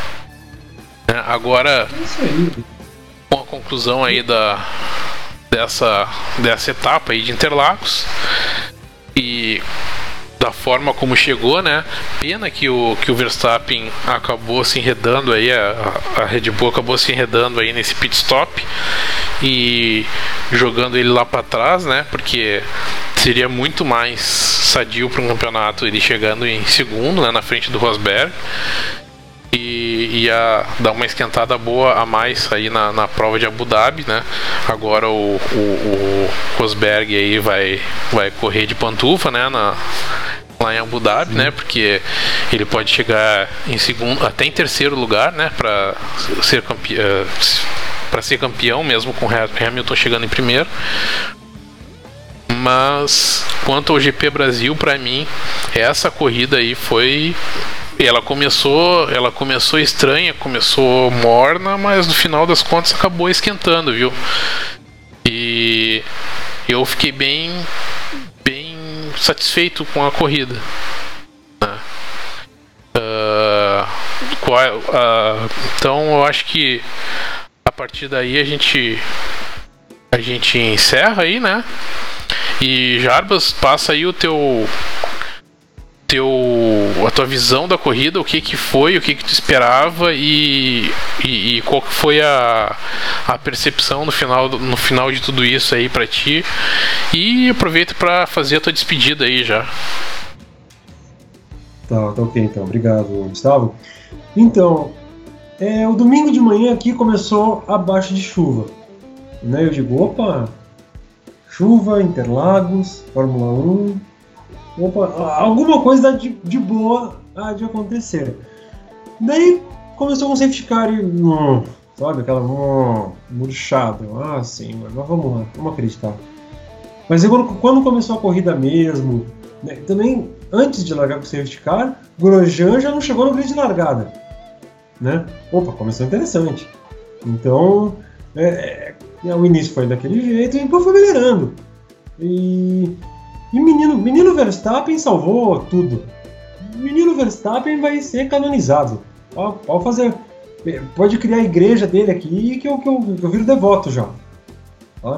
Agora, com a conclusão aí dessa etapa aí de Interlagos e da forma como chegou, né? Pena que o Verstappen acabou se enredando aí, a Red Bull acabou se enredando aí nesse pit stop e jogando ele lá para trás, né? Porque seria muito mais sadio para um campeonato ele chegando em segundo, né? Na frente do Rosberg, e ia dar uma esquentada boa a mais aí na prova de Abu Dhabi, né? Agora o Rosberg aí vai correr de pantufa, né? Lá em Abu Dhabi, né? Porque ele pode chegar em segundo, até em terceiro lugar, né? Para ser campeão, mesmo com Hamilton chegando em primeiro. Mas quanto ao GP Brasil, para mim, essa corrida aí foi. Ela começou estranha, começou morna, mas no final das contas acabou esquentando, viu? E eu fiquei bem satisfeito com a corrida. Então eu acho que a partir daí a gente encerra aí, né? E Jarbas, passa aí a tua visão da corrida, o que foi, o que tu esperava e qual que foi a percepção no final de tudo isso aí pra ti, e aproveita pra fazer a tua despedida aí já. Tá ok então, obrigado, Gustavo. Então, o domingo de manhã aqui começou abaixo de chuva, né? Eu digo, opa, chuva, Interlagos, Fórmula 1, opa, alguma coisa de boa há de acontecer. Daí começou com um safety car e sabe, aquela murchada. Sim, mas vamos lá, vamos acreditar. Mas quando começou a corrida mesmo, né, também antes de largar com o safety car, Grosjean já não chegou no grid de largada, né? Opa, começou interessante. Então, o início foi daquele jeito e depois foi melhorando. E menino Verstappen salvou tudo. Menino Verstappen vai ser canonizado. Pode criar a igreja dele aqui que eu viro devoto já. Tá?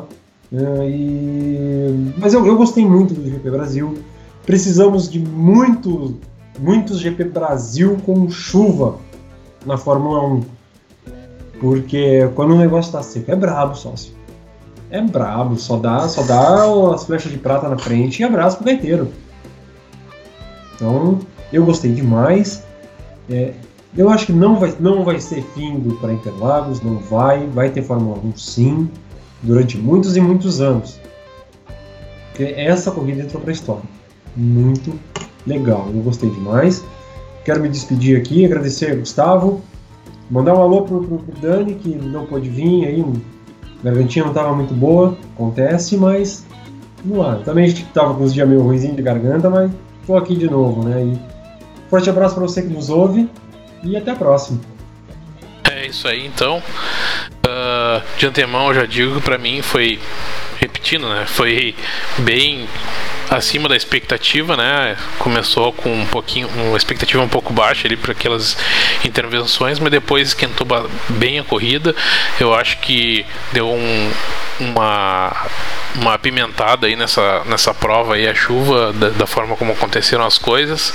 Mas eu gostei muito do GP Brasil. Precisamos de muitos GP Brasil com chuva na Fórmula 1. Porque quando o negócio tá seco, é brabo, sócio. É brabo, só dá as flechas de prata na frente e abraço pro gaiteiro. Então, eu gostei demais. Eu acho que não vai ser fim para Interlagos, não vai ter Fórmula 1 sim, durante muitos e muitos anos. Porque essa corrida entrou para a história. Muito legal, eu gostei demais. Quero me despedir aqui, agradecer ao Gustavo, mandar um alô pro Dani, que não pôde vir aí, a gargantinha não estava muito boa, acontece, mas vamos lá. Também a gente estava com uns dias meio ruimzinho de garganta, mas estou aqui de novo, né? E forte abraço para você que nos ouve e até a próxima. É isso aí, então. De antemão, eu já digo que pra mim foi, repetindo, né? Foi bem acima da expectativa, né? Começou com uma expectativa um pouco baixa ali para aquelas intervenções, mas depois esquentou bem a corrida. Eu acho que deu uma apimentada aí nessa prova aí, a chuva, da forma como aconteceram as coisas,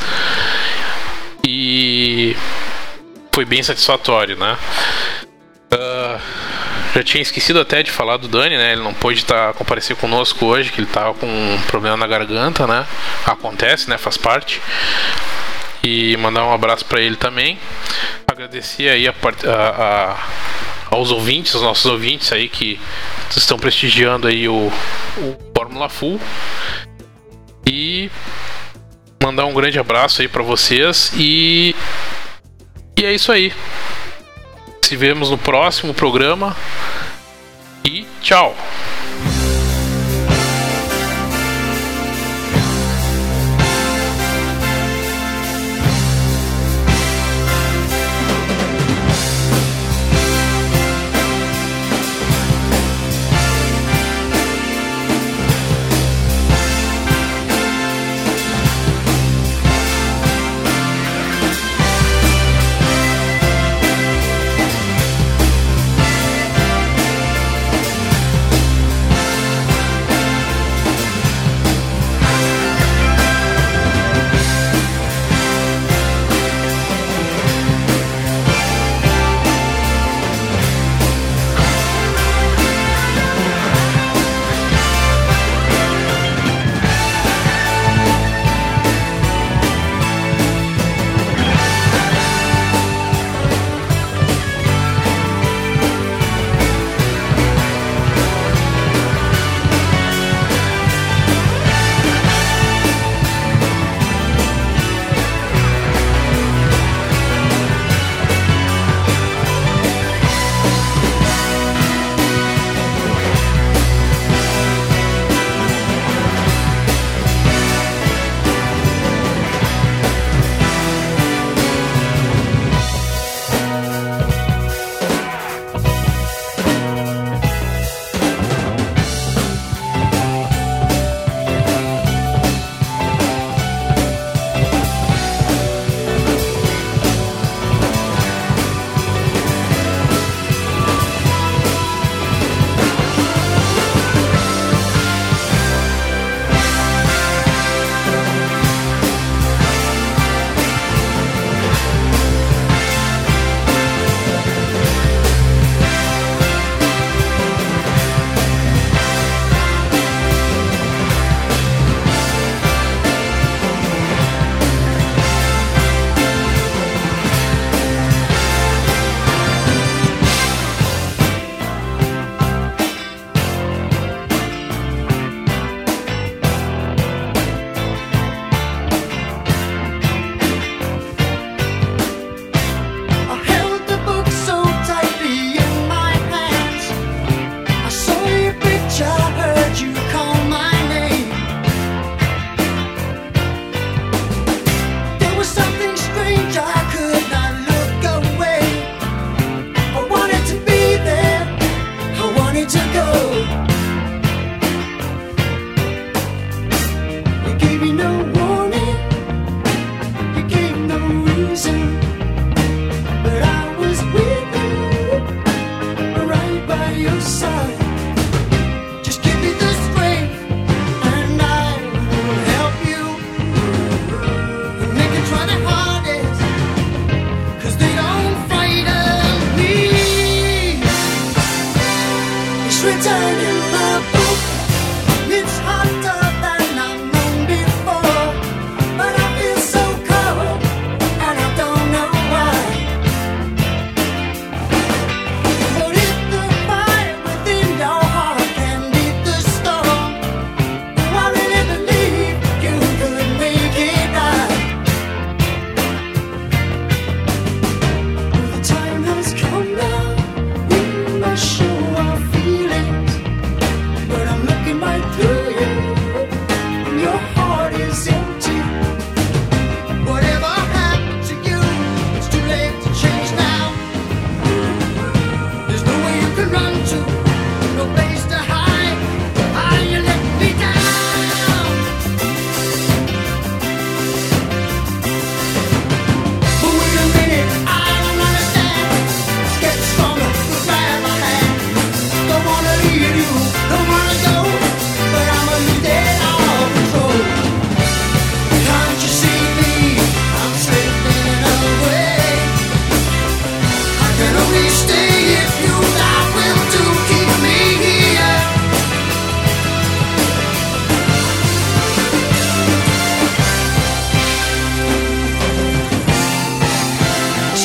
e foi bem satisfatório, né? Já tinha esquecido até de falar do Dani, né? Ele não pôde comparecer conosco hoje, que ele tava com um problema na garganta, né? Acontece, né? Faz parte. E mandar um abraço para ele também. Agradecer aí aos ouvintes, aos nossos ouvintes aí que estão prestigiando aí o Fórmula Full. E mandar um grande abraço aí para vocês. E é isso aí. Se vemos no próximo programa. E tchau!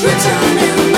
written in